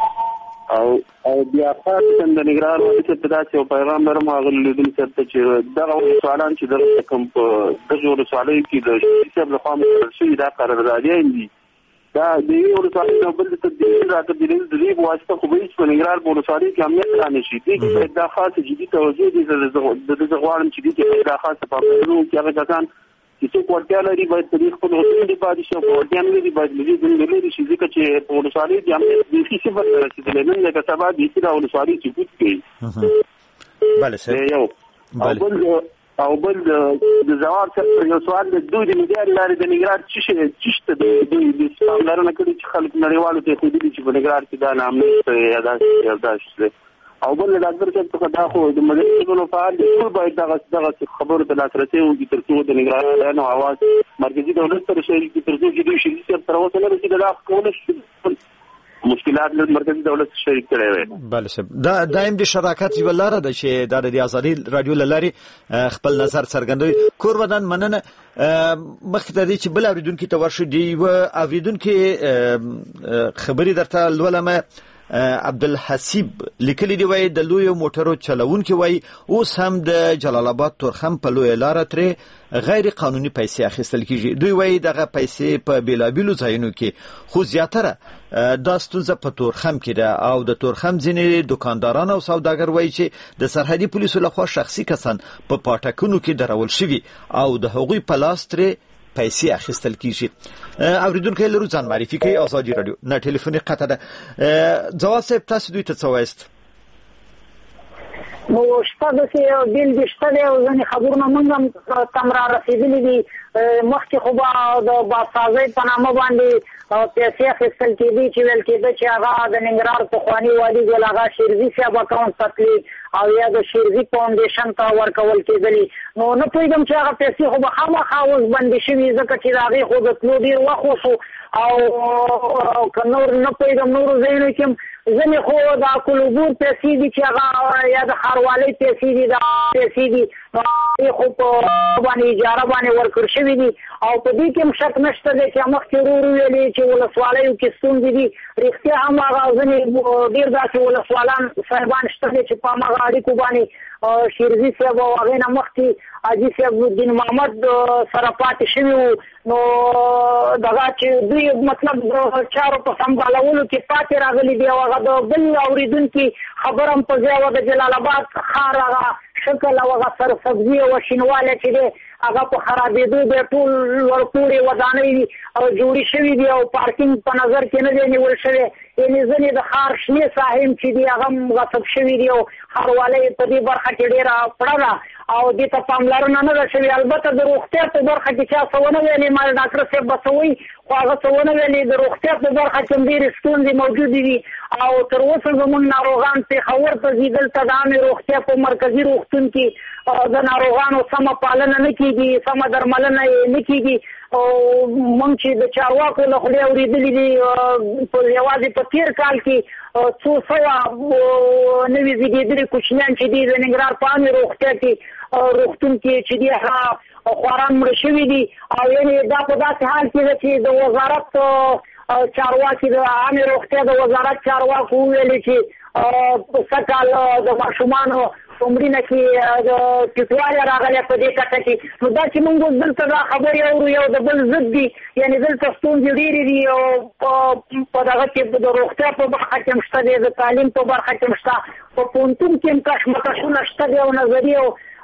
[SPEAKER 10] او بیا خاصه د ننګرهار ولایت په داسې یو پیغام لرم هغه لیدل چې دغه سوالان چې دغه کوم په دغه سوالای کې د شیسب له خوا مقرر شوي دا قراردادیان دي، دا د یو ولسوالۍ نه بل ته د دې په واسطه خو به هیڅ په ننګرهار په ولسوالۍ کې امنیت را نه شي. دې کې دا خاصه جدي توجه دي. د غواړم چې دې کې دا خاصه پاملرنه وکړي. هغه کسان چې څوک وړتیا لري باید په دې خپل حقوق پاتې شي، او وړتیا نه لري باید ملي ګوند لري شي، ځکه چې په ولسوالۍ کې امنیت بیخي صفر ته رسېدلی. نن لکه سبا بیخي دا ولسوالۍ سقوط کوي.
[SPEAKER 1] بله صاحب.
[SPEAKER 10] او بل د جواب سره یو سوال د دوی د میډیا لارې د ننګرهار چشته د پاملرنه کړې چې خلک نړیوالو ته ښودلي چې په ننګرهار کې دا نامنیت یاداشت دی. او بل د ډاکټر صاحب څخه دا خو د مدني فعال دي، ټول باید دغه خبرو ته لاسرسی وکړي تر څو د ننګرهار اواز مرکزي دولت سره شریک کړي، تر څو چې دوی شریک سره تر اوسه نه رسېدلي. دا کولی شي مشکلات له مرکزي دولت شریک کړي وي.
[SPEAKER 1] بله صاحب، دا دایم د شراکت یوه لاره ده چې دا د ازادي راډیو له لارې خپل نظر څرګندوي. کور ودان مننه. مخکې ته دی چې بل اورېدونکي ته ورشو. د یوه اورېدونکي خبرې درته لولمه. عبدالحسیب لیکلی دی، وایي د لویو موټرو چلوونکي وایي اوس هم د جلال آباد تورخم په لویه لاره ترې غیر قانوني پیسې اخیستل کیږي. دوی وایي دغه پیسې په بیلابیلو ځایونو کې، خو زیاتره دا ستونزه په تورخم کې ده. او د تورخم ځینې دکانداران او سوداګر وایي چې د سرحدي پولیسو لخوا شخصي کسان په پاټکونو کې درول شوي او د هغوی په لاس ترې پیسې اخیستل کیږي. اوریدونکو لرو، ځان معرفي کوي. ازادي راډیو، نه ټلیفوني قطع ده. جواد صاحب، تاسو دوی ته څه وایست؟
[SPEAKER 6] نو شته داسې بیل دي، شته دی او ځینې خبرونه موږ هم تم را رسېدلي دي. مخکې خو به د بازسازۍ په نامه باندې پیسې اخیستل کېدي چې ویل کېده چې هغه د ننګرهار پخواني والي ګل اغا شیرزي صاحب اکاونټ ته تللي او یا د شیرزي فاونډیشن ته ورکول کېدلي. نو نه پوهېږم چې هغه پیسې خو به خامخا اوس بندې شوي، ځکه چې د هغې خو د تلو ډېر وخت وشو. او که نور نه پوهېږم نورو ځایونو کې هم ځینې خو د کلوبور پیسې دي چې هغه یا د ښاروالۍ پیسې دي، د پیسې دي خو په باندې اجاره باندې ورکړل شوي دي. او په دې کې هم شک نشته دی چې مخکې ورو ویلې چې ولسوالیو کې ستونزې دي. رښتیا هم هغه ځینې ډېر داسې ولسوالان صاحبان شته دي چې په هماغه اړیکو باندې شیرزي صاحب او هغې نه مخکې حاجي صاحب الدین محمد سره پاتې شوي وو. نو دغه چې دوی مطلب د چارو په سمبالولو کې پاتې راغلي دي. او هغه د بل اورېدونکي خبره هم په ځای وه، د جلال آباد ښار هغه شکل او هغه سرسبزي او شینوالی چې دی هغه په خرابېدو دی. ټول ورپورې ودانۍ جوړې شوي دي او پارکینګ په نظر کې نه دی نیول شوی. یعنې ځینې د ښار شنې ساحې هم چې دي هغه هم غصب شوي دي او ښاروالۍ په دې برخه کې ډېره پړه ده او دې ته پاملرنه نه ده شوې. البته د روغتیا په برخه کې چا څه ونه ویلې، ما ډاکټر صاحب به څه وایي، خو هغه څه ونه ویلې. د روغتیا په برخه کې هم ډېرې ستونزې موجودې دي او تر اوسه زموږ ناروغان پېښور ته ځي، دلته د عامې روغتیا په مرکزي روغتون کې د ناروغانو سمه پالنه نه کېږي، سمه درملنه یې نه کېږي. او موږ چې د چارواکو له خولې اورېدلي دي یوازې په تېر کال کې څو سوه نوي زېږېدلي کوچنیان چې دي د ننګرهار په عامې روغتیا کې روغتون کې چې دي هغه خواران مړه شوي دي. او یعنې دا په داسې حال کې ده چې د وزارت چارواکي د عامې روغتیا د وزارت چارواکو وویلې چې سږ کال د ماشومانو په مړینه کې د ټیټوالی راغلی په دې کټه کې. نو دا چې موږ اوس دلته دا خبرې اورو یو د بل ضد دي، یعنې دلته ستونزې ډېرې دي او په دغه کې د روغتیا په برخه کې هم شته دی، د تعلیم په برخه کې هم شته، په پوهنتون کې هم کشمکشونه شته دی او نظري او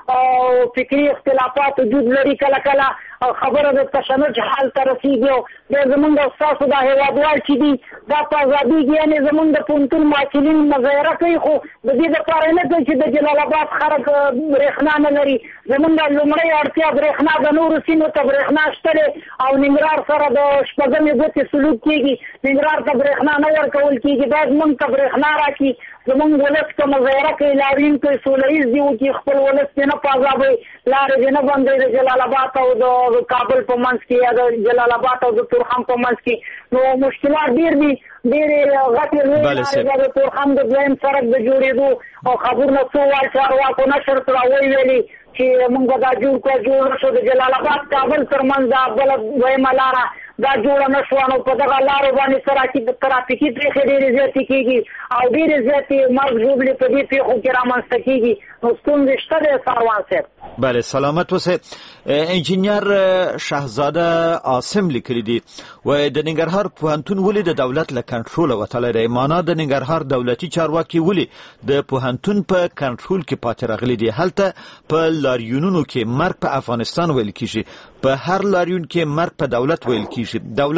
[SPEAKER 6] او فکری اختلافات وجود لري کله کله خبره د تشنج حال ته رسیږي او د زمونږ استاسو د هیوادوال چې دي دا په ازادي یعنی زمونږ د پونتون ماکلین مظاهره کوي خو د دې لپاره نه کوي چې د جلال آباد خلک برېښنا نه لري زمونږ لومړی اړتیا برېښنا د نورو سیمو ته برېښنا شته او ننګرهار سره د شپږمې ګوتې سلوک کېږي ننګرهار ته برېښنا نه ورکول کېږي باید موږ ته برېښنا راکړي زمونږ ولس که مظاهره کوي لاریون کوي سوله ییز دي وکړي خپل ولس دې نه پازابوي لارې دې نه بندوي د جلال آباد او د کابل په منځ کې یا د جلال آباد او د تورخم په منځ کې نو مشکلات ډېر دي ډېرې غټې لویې د تورخم د دویم سړک د جوړېدو او خبرونه څو وایي چارواکو نشر کړه ویلي چې موږ به دا جوړ کړو جوړ شو د جلال آباد کابل ترمنځ دا بله دویمه لاره دا جوړه نه شوه نو په دغه لارو باندې ترافیکي پېښې ډېرې زیاتې کېږي او ډېرې زیاتې مرګ ژوبلې په دې پېښو کې رامنځته کېږي نو ستونزې شته دی ساروان صاحب.
[SPEAKER 1] بله سلامت اوسئ. انجینیر شهزاده عاصم لیکلی دي و د ننګرهار پوهنتون ولې د دولت له کنټروله وتلی دی معنا د ننګرهار دولتي چارواکي ولې د پوهنتون په کنټرول کې پاتې راغلي دي هلته په لاریونونو کې مرګ په افغانستان ویل کېږي په هر لاریون کې مرګ په دولت ویل کېږي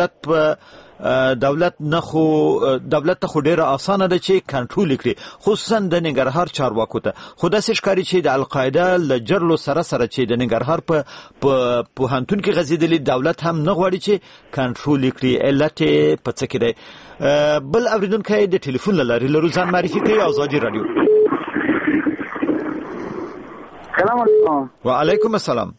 [SPEAKER 1] دولت ته خو ډیره اسانه ده چې کنټرول کړي خصوصا د ننګرهار چارواکو ته خو داسې ښکاري چې د القاعده له جرلو سره چې د ننګرهار په پوهنتون کې غځېدلي دولت هم نه غواړي چې کنټرول کړي علت یې په څه کې دی. بل اورېدونکی د ټلیفون له لارې لرو ځان معرفي کوي ازادي راډیو.
[SPEAKER 11] سلام علیکم.
[SPEAKER 1] وعلیکم السلام.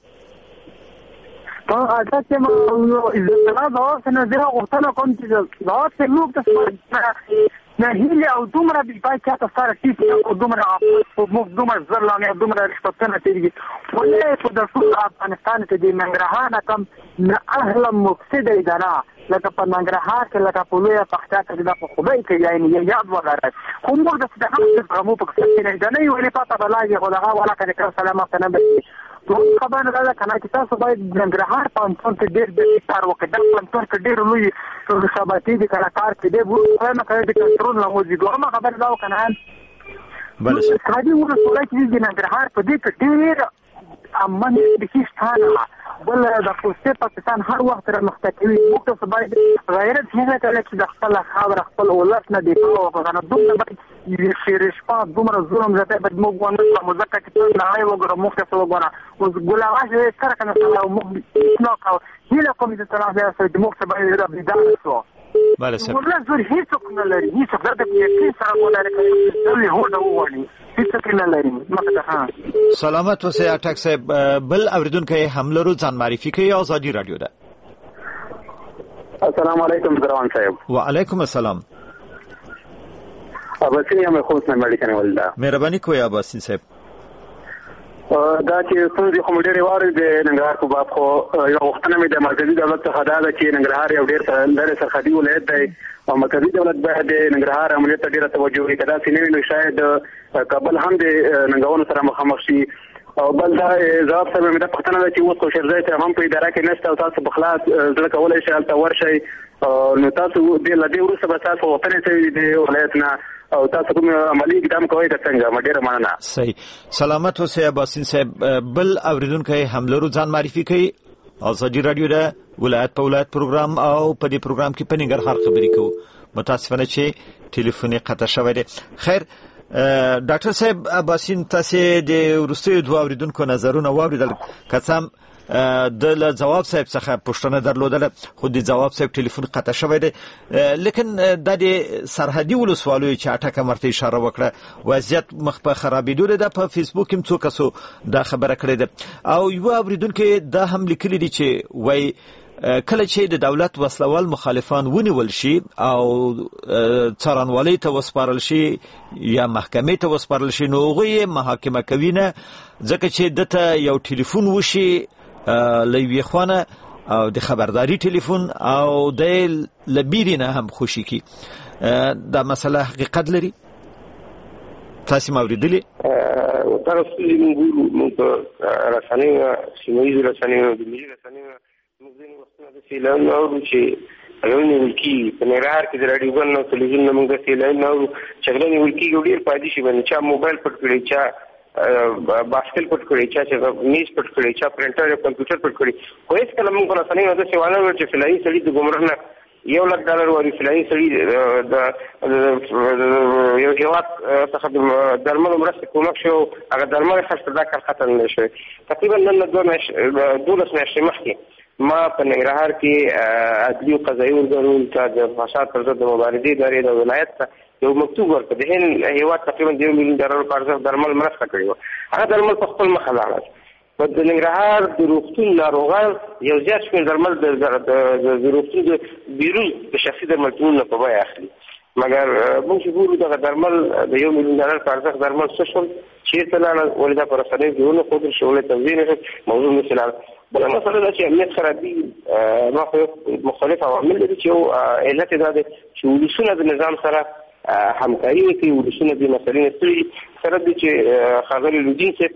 [SPEAKER 11] اته چې ما زه دا څنګه زه غوښتنه کوم چې دا څه موږ ته نه هیله او دومره به پای کې تاسو ټیټ او دومره زرلانه دومره رښتونه تیږي ولې په دغه افغانستان کې د ننګرهار کم نه اهل مفسد اداره لکه په ننګرهار کې لکه په لویه پښتو کې د خوبۍ کې یعنی یاد وغیرہ کوم د څه غمو په څیر نه دی ولې پاته بلایي خدای ولا کړه سلامت نه به خبره ده کنه چې تاسو باید ننګرهار پانتون ته ډېر کار وکړئ دا پانتون کې ډېر لوی رقابتي دي کار کې دی وو نه کوي د کنټرول نه موجود دوه خبره دا کنه بل څه کړي ورسوله چې د ننګرهار په دې کې ډېر امن دي ستانه بل د پاکستان هر وخت را مختکوي موږ ته باید غیرت نه کړي چې د خپل خاور خپل ولس نه دی او کنه دومره باید شیرشپا دومره ظلم زته باید موږ ونه مزکه چې نه وګورو موږ ته وګورو او ګلاغه سره کنه موږ نو کو هله کوم د طرفه سره موږ ته باید را بيدار شو
[SPEAKER 1] بله سر
[SPEAKER 11] موږ زور هیڅ نه لري هیڅ درته کې سره ولر کوي هو دا وایي هیڅ نه لري مخه
[SPEAKER 1] سلامت اوسئ اټک صاحب. بل اوریدونکی هم لرو ځان معرفي کوي ازادي رادیو ده.
[SPEAKER 10] السلام علیکم زروان صاحب.
[SPEAKER 1] وعلیکم السلام.
[SPEAKER 10] اباسین یم خو څنګه مړی کنه ولدا
[SPEAKER 1] مهرباني کوئ اباسین صاحب.
[SPEAKER 10] دا چې څنګه کوم ډېر واره د ننګرهار په باب خو یو وختونه مې د مرکزی دولت څخه دا چې ننګرهار یو ډېر لري سرحدي ولایت دی او مرکزی دولت باید د ننګرهار امنیت ته ډېره توجه وکړي دا چې نو شاید کابل هم د ننګونو سره مخامخ شي او بل دا ځواب سره مې د پښتنه چې اوس کو شرځای ته هم په اداره کې نشته او تاسو په خلاص ځل کولای شئ تاسو ورشئ نو تاسو د لدی ورسره به تاسو وطن ته د ولایت نه او تاسو کوم عملی اقدام کوئ د څنګه ډیره مننه.
[SPEAKER 1] صحیح سلامت اوسئ اباسین صاحب. بل اوریدونکی هم لرو ځان معرفي کوي ازادي رادیو ده ولایت په ولایت پروګرام او په دې پروګرام کې په ننګرهار خبرې کوو متاسفانه چې ټلیفون قطع شوی دی. خیر ډاکټر صاحب اباسین تاسو د ورستیو دوه اوریدونکو نظرونه واوریدل کڅم د جواب صاحب څخه پوښتنه درلودله خو د جواب صاحب ټلیفون قطع شوی دی لیکن د سرحدي ولسوالۍ چې اټکه مرته اشاره وکړه وضعیت مخ په خرابېدو ده په فیسبوک هم څو کسو دا خبره کړې ده او یو اوریدونکو دا هم لیکلي دي چې وای کله چې د دولت وسلوال مخالفان ونیول شي او څارنوالۍ ته وسپارل شي یا محکمې ته وسپارل شي نو هغوی محاکمه کوي نه ځکه چې دته یو ټلیفون وشي لوی خوانه او د خبرداري ټلیفون او د لبیرینه هم خوشي کی دا مسله حقیقت لري تاسو موریدلی
[SPEAKER 5] تاسو موږ رسنۍ سیمایي رسنۍ د ملي رسنۍ موږ د وختونو د سیلان او چې هغه وکي په نړیوال کې د رادیو ګن او تلویزیون موږ د سیلان او چغلې وکي ډیر پاتې شي باندې چې موبایل پټ کړی چې باسکل پټ کړی، چا چې میز پټ کړی، چا پرنټر یا کمپیوټر پټ کړی. خو هیڅ کله موږ په رسنیو د سیوانه ور چې فلاني سړي د ګمرک نه $1,00,000 وري، فلاني سړي د یو هیواد څخه درمل مرسته کومک شو، هغه درمل خرڅ دا کار ختم نه شوی. تقریبا نن 12 میاشتې مخکې ما په ننګرهار کې عدلي او قضایي ارګانونو ته د فساد پر ضد د مبارزې ادارې د ولایت ته یو مکتوب ورکړ. د هند هیواد تقریبا $1,000,000 په ارزښت درمل مرسته کړې وه. هغه درمل په خپل مخه لاړل. په د ننګرهار د روغتون ناروغان یو زیات شمېر درمل د روغتون د بیرون د شخصي درملتونونو په بیه اخلي. مګر موږ چې ګورو دغه درمل د $1,000,000 په ارزښت درمل څه شول، چېرته لاړل، ولې دا په رسنیو کې ونښودل شو، ولې توضیح نه شول، موضوع نشي لاړل. بله مسله دا چې امنیت خرابي ما خو مختلف عوامل لري چې یو علت یې دا دی چې ولسونه د نظام سره همکاري وکړي، ولسونه دې مسلې نه ستړي سره دي چې ښاغلي لودین صاحب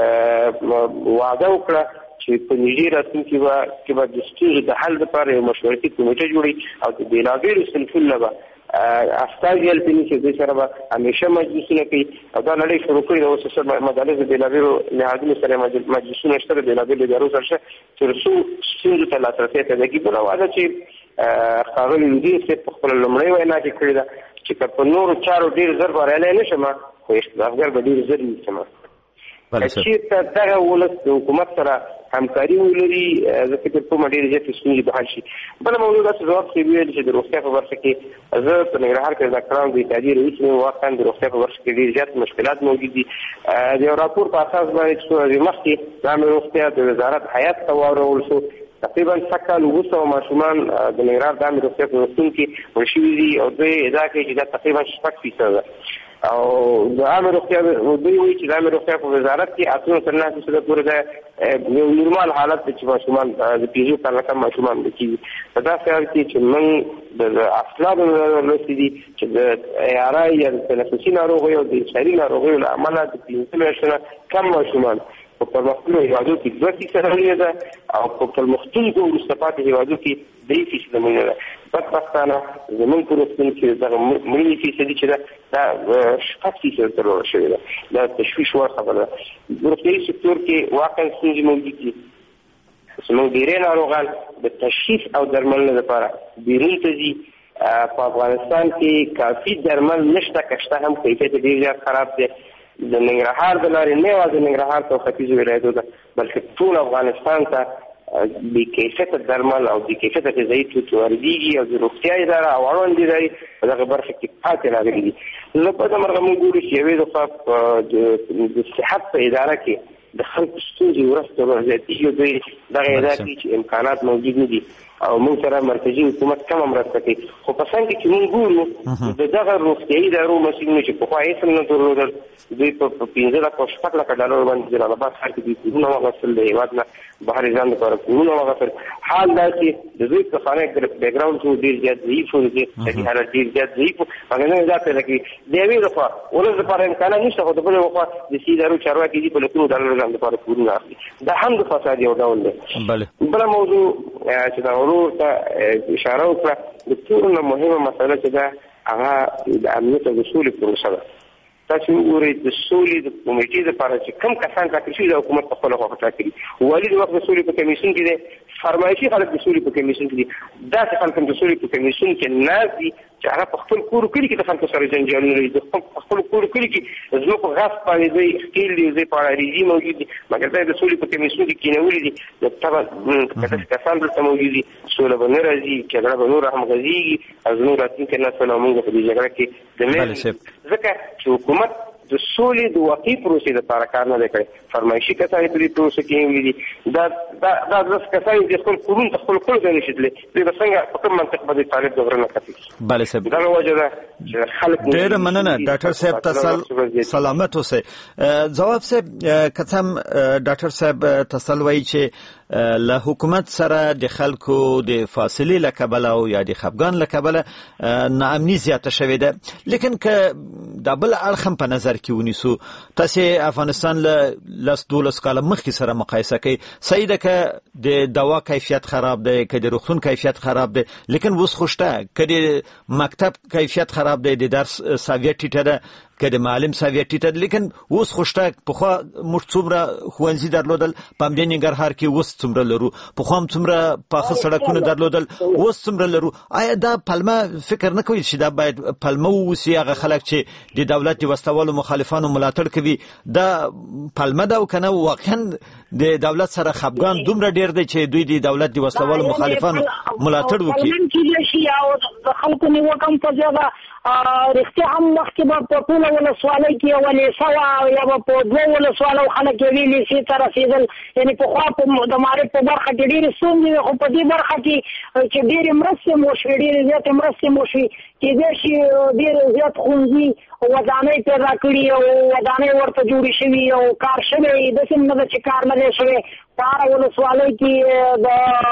[SPEAKER 5] وعده وکړه چې په نږدې راتلونکي کې به د ستونزو د حل لپاره یو مشورتي کمیټه جوړي او د بېلابېلو صنفونو نه به استازي هلته نیسي، دوی سره به همیشه مجلسونه کوي. او دا لړۍ شروع کړې ده اوس مدارس د بېلابېلو نهادونو سره مجلسونه شته د بېلابېلو ادارو سره شته چې څو ستونزو ته لاسرسی پیدا کړي. بله وعده چې ښاغلي لودین صاحب په خپله لومړۍ وینا کې کړې ده چې که په نورو چارو ډېر ژر بریالی نه شم خو اقتدارګر به ډېر ژر نیسم. چېرته دغه ولس د حکومت سره همکاري ولري زه فکر کوم ډېرې زیاتې ستونزې به حل شي. بله موضوع داسې ځواب صاحب ویل چې د روغتیا په برخه کې زه په ننګرهار کې د ډاکټرانو د اتحادیې رئیس یم. واقعا د روغتیا په برخه کې ډېر زیات مشکلات موجود دي. د یو راپور په اساس باندې چې څو ورځې مخکې د عامې روغتیا د وزارت هیات ته واورول شو، تقریبا 7,700 ماشومان د ننګرهار د عامې روغتیا په روغتون کې مړ شوي دي او دوی ادعا کوي چې دا تقریبا 6% ده. او د عامې روغتیا دوی وایي چې د عامې روغتیا په وزارت کې 8.9% پورې د یو نورمال حالت دی چې ماشومان د 15 کال نه کم ماشومان کېږي. په داسې حال کې چې موږ د اسنادو لوستي دي چې د ARI یا د تنفسي ناروغیو او د ساري ناروغیو له امله د 15 میاشتو نه کم ماشومان په پرمختللو هېوادو کې 2% ده او په پرمختلونکو وروسته پاتې هېوادو کې 3% مړینه ده. بدبختانه زموږ په روغتون کې دغه مړینې فیصدي چې ده دا 6% ته لوړه شوې ده. دا تشویش وړ خبره ده. روغتیايي سکتور کې واقعا ستونزې موجود دي. زموږ ډېری ناروغان د تشخیص او درملنې لپاره بیرون ته ځي. په افغانستان کې کافي درمل نشته، که شته هم کیفیت ډېر زیات خراب دی. د ننګرهار د لارې نه یوازې ننګرهار ته او ختیځو ولایتو ته بلکې ټول افغانستان ته بې کیفیته درمل او بې کیفیته غذایي توکي واردېږي او د روغتیا اداره او اړوند ادارې په دغه برخه کې پاتې راغلي دي. نو په دې مرغه موږ ګورو چې یوې دفعه د صحت په اداره کې د خلکو ستونزې ورځ تر ورځې زیاتېږي او دوی دغه ادعا کوي چې امکانات موجود نه دي او موږ سره مرکزي حکومت کمه مرسته کوي. خو په څنګ کې چې موږ ګورو د دغه روغتیايي ادارو مسؤلینو چې پخوا هېڅ هم نه درلودل، دوی په 15 لکه او 6 لکه ډالر باندې جلال آباد ښار کې دوی کورونه واخیستل، د هېواد نه بهر یې ځان لپاره کورونه واخیستل. حال دا چې د دوی پخوانی بیکګراونډ څو ډېر زیات ضعیف و، د دوی اقتصادي حالت ډېر زیات ضعیف و. مګر نن دا پیدا کوي د یوې لخوا ولس لپاره امکانات نشته، خو د بلې لخوا د سي ادارو چارواکي دي په لکونو ډالرو ځان لپاره کورونه اخلي. دا هم د فساد یو ډول دی. بله موضوع چې دا ورور ته اشاره وکړه د ټولو نه مهمه مسله چې ده هغه د امنیت او د سولې پروسه ده. تاسو وګورئ د سولې د کمیټې دپاره چې کوم کسان ټاکل شوي د حکومت په خپله خواښه ټاکلي. والي د وخت د سولې په کمیسیون کې دی، فرمایشي خلک د سولې په کمیسیون کې دي. داسې خلک هم د سولې په کمیسیون کې ناست دي چې هغه په خپل کور کلي کې د خلکو سره جنجالونه لري، د خپل کور کلي کې ځمکو غصب باندې دوی ښکېل دي، دوی په اړه ریزي موجود دي. مګر دا د سولې په کمیسیون کې کېنولي دي. طبعا که داسې کسان دلته موجود دي سوله به نه راځي، جګړه به نوره هم غځېږي او زموږ راتلونکی نسل او موږ په دې جګړه کې د ځکه چې حکومت د سولې د واقعي پروسې لپاره کار نه دی کړی. فرمایشي کسان یې په دې پروسه کې نیولي دي. دا داسې کسان چې خپل کورونو ته خپل کور ته نشي تللی، دوی به څنګه په کوم منطق به د طالب د غره نه کتي. دغه وجه ده چې خلک
[SPEAKER 1] ډېره مننه ډاکټر صاحب، سلامت اوسئ. ځواب صاحب که څه هم ډاکټر صاحب تسل وایي چې له حکومت سره د خلکو د فاصلې له کبله او یا د خفګان له کبله ناامني زیاته شوې ده. لیکن که د بل اړخ هم په نظر کې ونیسو، تاسې افغانستان له 10-12 کاله مخکې سره مقایسه کوي، صحیح ده که د دوا کیفیت خراب دی، که د روغتون کیفیت خراب دی، لیکن اوس خو شته که د مکتب کیفیت خراب دی، د درس سویه ټیټه ده، که د معلم ساویه ټیټه، لیکن اوس خوشته پخوا موږ څومره ښوونځي درلودل په همدې ننګرهار کې، اوس څومره لرو، پخوا هم څومره پاخه سړکونه درلودل، اوس څومره لرو. آیا دا پلمه فکر نه کوي چې دا باید پلمه ووسي؟ هغه خلک چې د دولت د وسلوالو مخالفانو ملاتړ کوي دا پلمه ده او که نه واقعا د دولت سره خپګان دومره ډېر دی چې دوی د دولت د وسلوالو مخالفانو ملاتړ وکړي؟
[SPEAKER 6] د خلکو نیوکه هم په زیاده رښتیا هم مخکې به په ټوله ولسوالۍ کې یوه لیسه وه یا به په دوه ولسوالیو خلک یوې لیسې ته رسېدل. یعنې پخوا د معارف په برخه کې ډېرې ستونزې وې، خو په دې برخه کې چې ډېرې مرستې مو وشوې، ډېرې زیاتې مرستې مو وشوې، کېدای شي ډېر زیات ښوونځي ودانۍ پیدا کړي او ودانۍ ورته جوړې شوي او کار شوی، داسې نه ده چې کار نه دی شوی. په هره ولسوالۍ کې د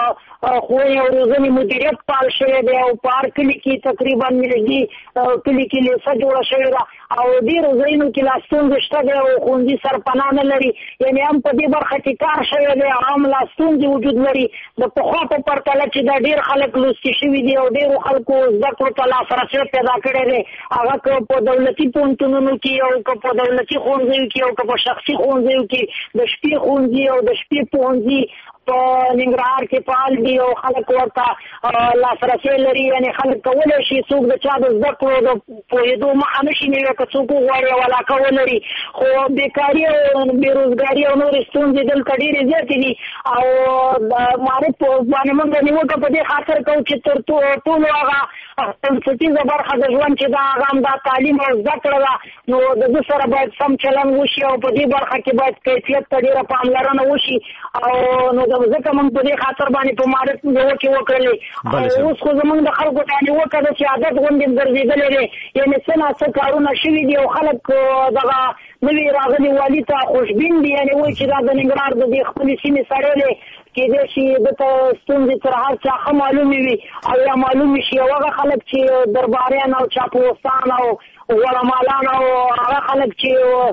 [SPEAKER 6] ښوونې او روزنې مدیریت فعال شوی دی او په هر کلي کې تقریبا نږدې کلي کې لیسه جوړه شوې ده او ډېرو ځایونو کې لا ستونزې شته دی او ښوونځي سرپناه نه لري. یعنې هم په دې برخه کې کار شوی دی، هم لا ستونزې وجود لري. د پخوا په پرتله چې دا ډېر خلک لوستي شوي دي او ډېرو خلکو زده کړو ته لاسرسی پیدا کړی دی، هغه که په دولتي پوهنتونونو کې او که په دولتي ښوونځیو کې او که په شخصي ښوونځیو کې د شپې ښوونځي او د شپې پوهنځي په ننګرهار کې فعال دي او خلک ورته لاسرسی لري. یعنې خلک کولی شي څوک د چا د زده کړو د پوهېدو مخه نه شي نیوی که څوک وغواړي او علاقه ولري. خو بېکاري او بېروزګاري او نورې ستونزې دلته ډېرې زیاتې دي او د معارف باندې موږ نیوکه په دې خاطر کوو چې تر ټولو هغه بنسټیزه برخه د ژوند چې دا هغه هم دا تعلیم او زده کړه ده، نو د ده سره باید سم چلند وشي او په دې برخه کې باید کیفیت ته ډېره پاملرنه وشي. او نو ځکه موږ په دې خاطر باندې په معارف نیوکې وکړلې. اوس خو زموږ د خلکو دا نیوکه ده چې عادت غوندې ګرځېدلی دی، یعنې څه ناڅه کارونه شوي دي او خلک دغه نوي راغلي والي ته خوشبین دي، یعنې وایي چې دا د ننګرهار د دې خپلې سیمې سړی دی، کېدای شي دته ستونزې تر هر چا ښه معلومې وي او یا معلومې شي. او هغه خلک چې درباریان او چاپلوسان او غړمالان او هغه خلک چې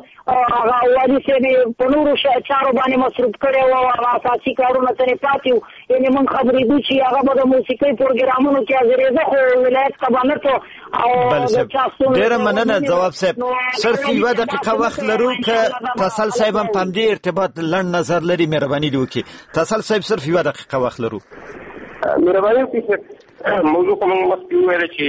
[SPEAKER 6] هغه والي صاحب په نورو چارو باندې مصروف کړی و او هغه اساسي کارونه ترې پاتې وو، یعنې موږ خبرېدو چې هغه به د موسیقۍ پروګرامونو کې حاضرېده خو ولایت ته به نه تو.
[SPEAKER 1] ډېره مننه ځواب صاحب. صرف یوه دقیقه وخت لرو که تسل صاحب هم په همدې ارتباط لنډ نظر لري، مهرباني دې وکړي. تسل صاحب صرف یوه دقیقه وخت لرو.
[SPEAKER 5] مهرباني وکړئ. موضوع خو موږ مخکې وویله چې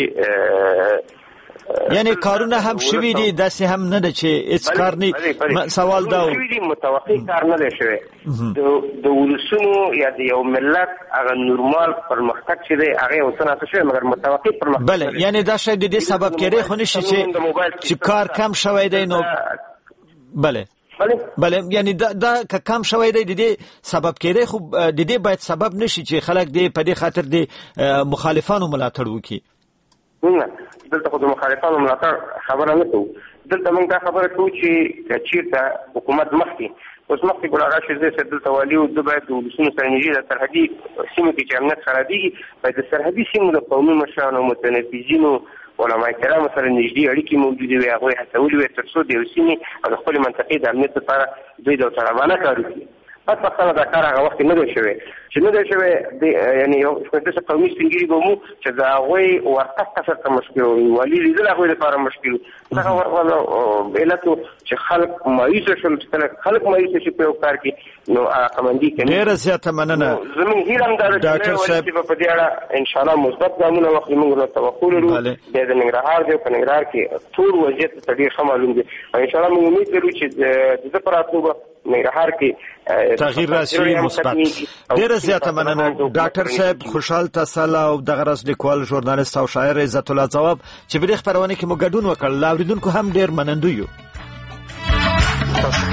[SPEAKER 1] یعنی کارونه هم شوي دي، داسې هم نه ده چې هېڅ کار نه. سوال دا و
[SPEAKER 5] متوقع کار نه دی شوی د ولسونو یا د یو ملت هغه نورمال پرمختګ چې دی هغه یو څه ناڅه شوی مګر متوقع پرمختګ.
[SPEAKER 1] بله، یعنی دا شاید د دې سبب کېدی خو نه شي چې کار کم شوی دی. نو بله یعنی دا که کم شوی دی د دې سبب کېدی، خو د دې باید سبب نشي چې خلک دې په دې خاطر د مخالفانو ملاتړ وکړي.
[SPEAKER 5] نه، دلته خو د مخالفانو ملاتړ خبره نه کوو. دلته موږ دا خبره کوو چې چېرته حکومت مخکې اوس مخکې ګولاغا شیرزی صاحب دلته والي و، ده باید د ولسونو سره نږدې د سرحدي سیمو کې چې امنیت خرابېږي باید د سرحدي سیمو د قومي مشرانو متنفذینو علما کرامو سره نږدې اړیکې موجودې وي، هغوی هڅولي وي تر څو د یو سیمې او د خپلې منطقې د امنیت لپاره دوی داوطلبانه کار وکړي. بس پښتانه دا کار هغه وخت نه دی شوی چې نه دی شوی. یعنې یو داسې قومي سپین ږیري به مو چې د هغوی ورتګ کسر ته مشکل و، والي لیدل هغوی لپاره مشکل و. دغه علت و چې خلک مایوسه شول. چې کله خلک مایوسه شي په یو کار کې نو علاقمندي کوي.
[SPEAKER 1] ډېره زیاته مننه.
[SPEAKER 5] زموږ هیله هم دا ده چې په دې اړه انشاءالله مثبت ګامونه واخلي. موږ ورته توقع لرو. بیا د ننګرهار دی، په ننګرهار کې ټول وضعیت ته ډېر ښه معلوم دی او انشاءالله موږ امید لرو چې د ده په راتلو به ننګرهار کې
[SPEAKER 1] تغییر راشي مثبت. ډېره زیاته مننه ډاکټر صاحب خوشحال تسل او دغه راز لیکوال ژورنالیست او شاعر عزت الله ځواب چې په دې خپرونه کې مو ګډون وکړ. لا اورېدونکو هم ډېر منندوی یو.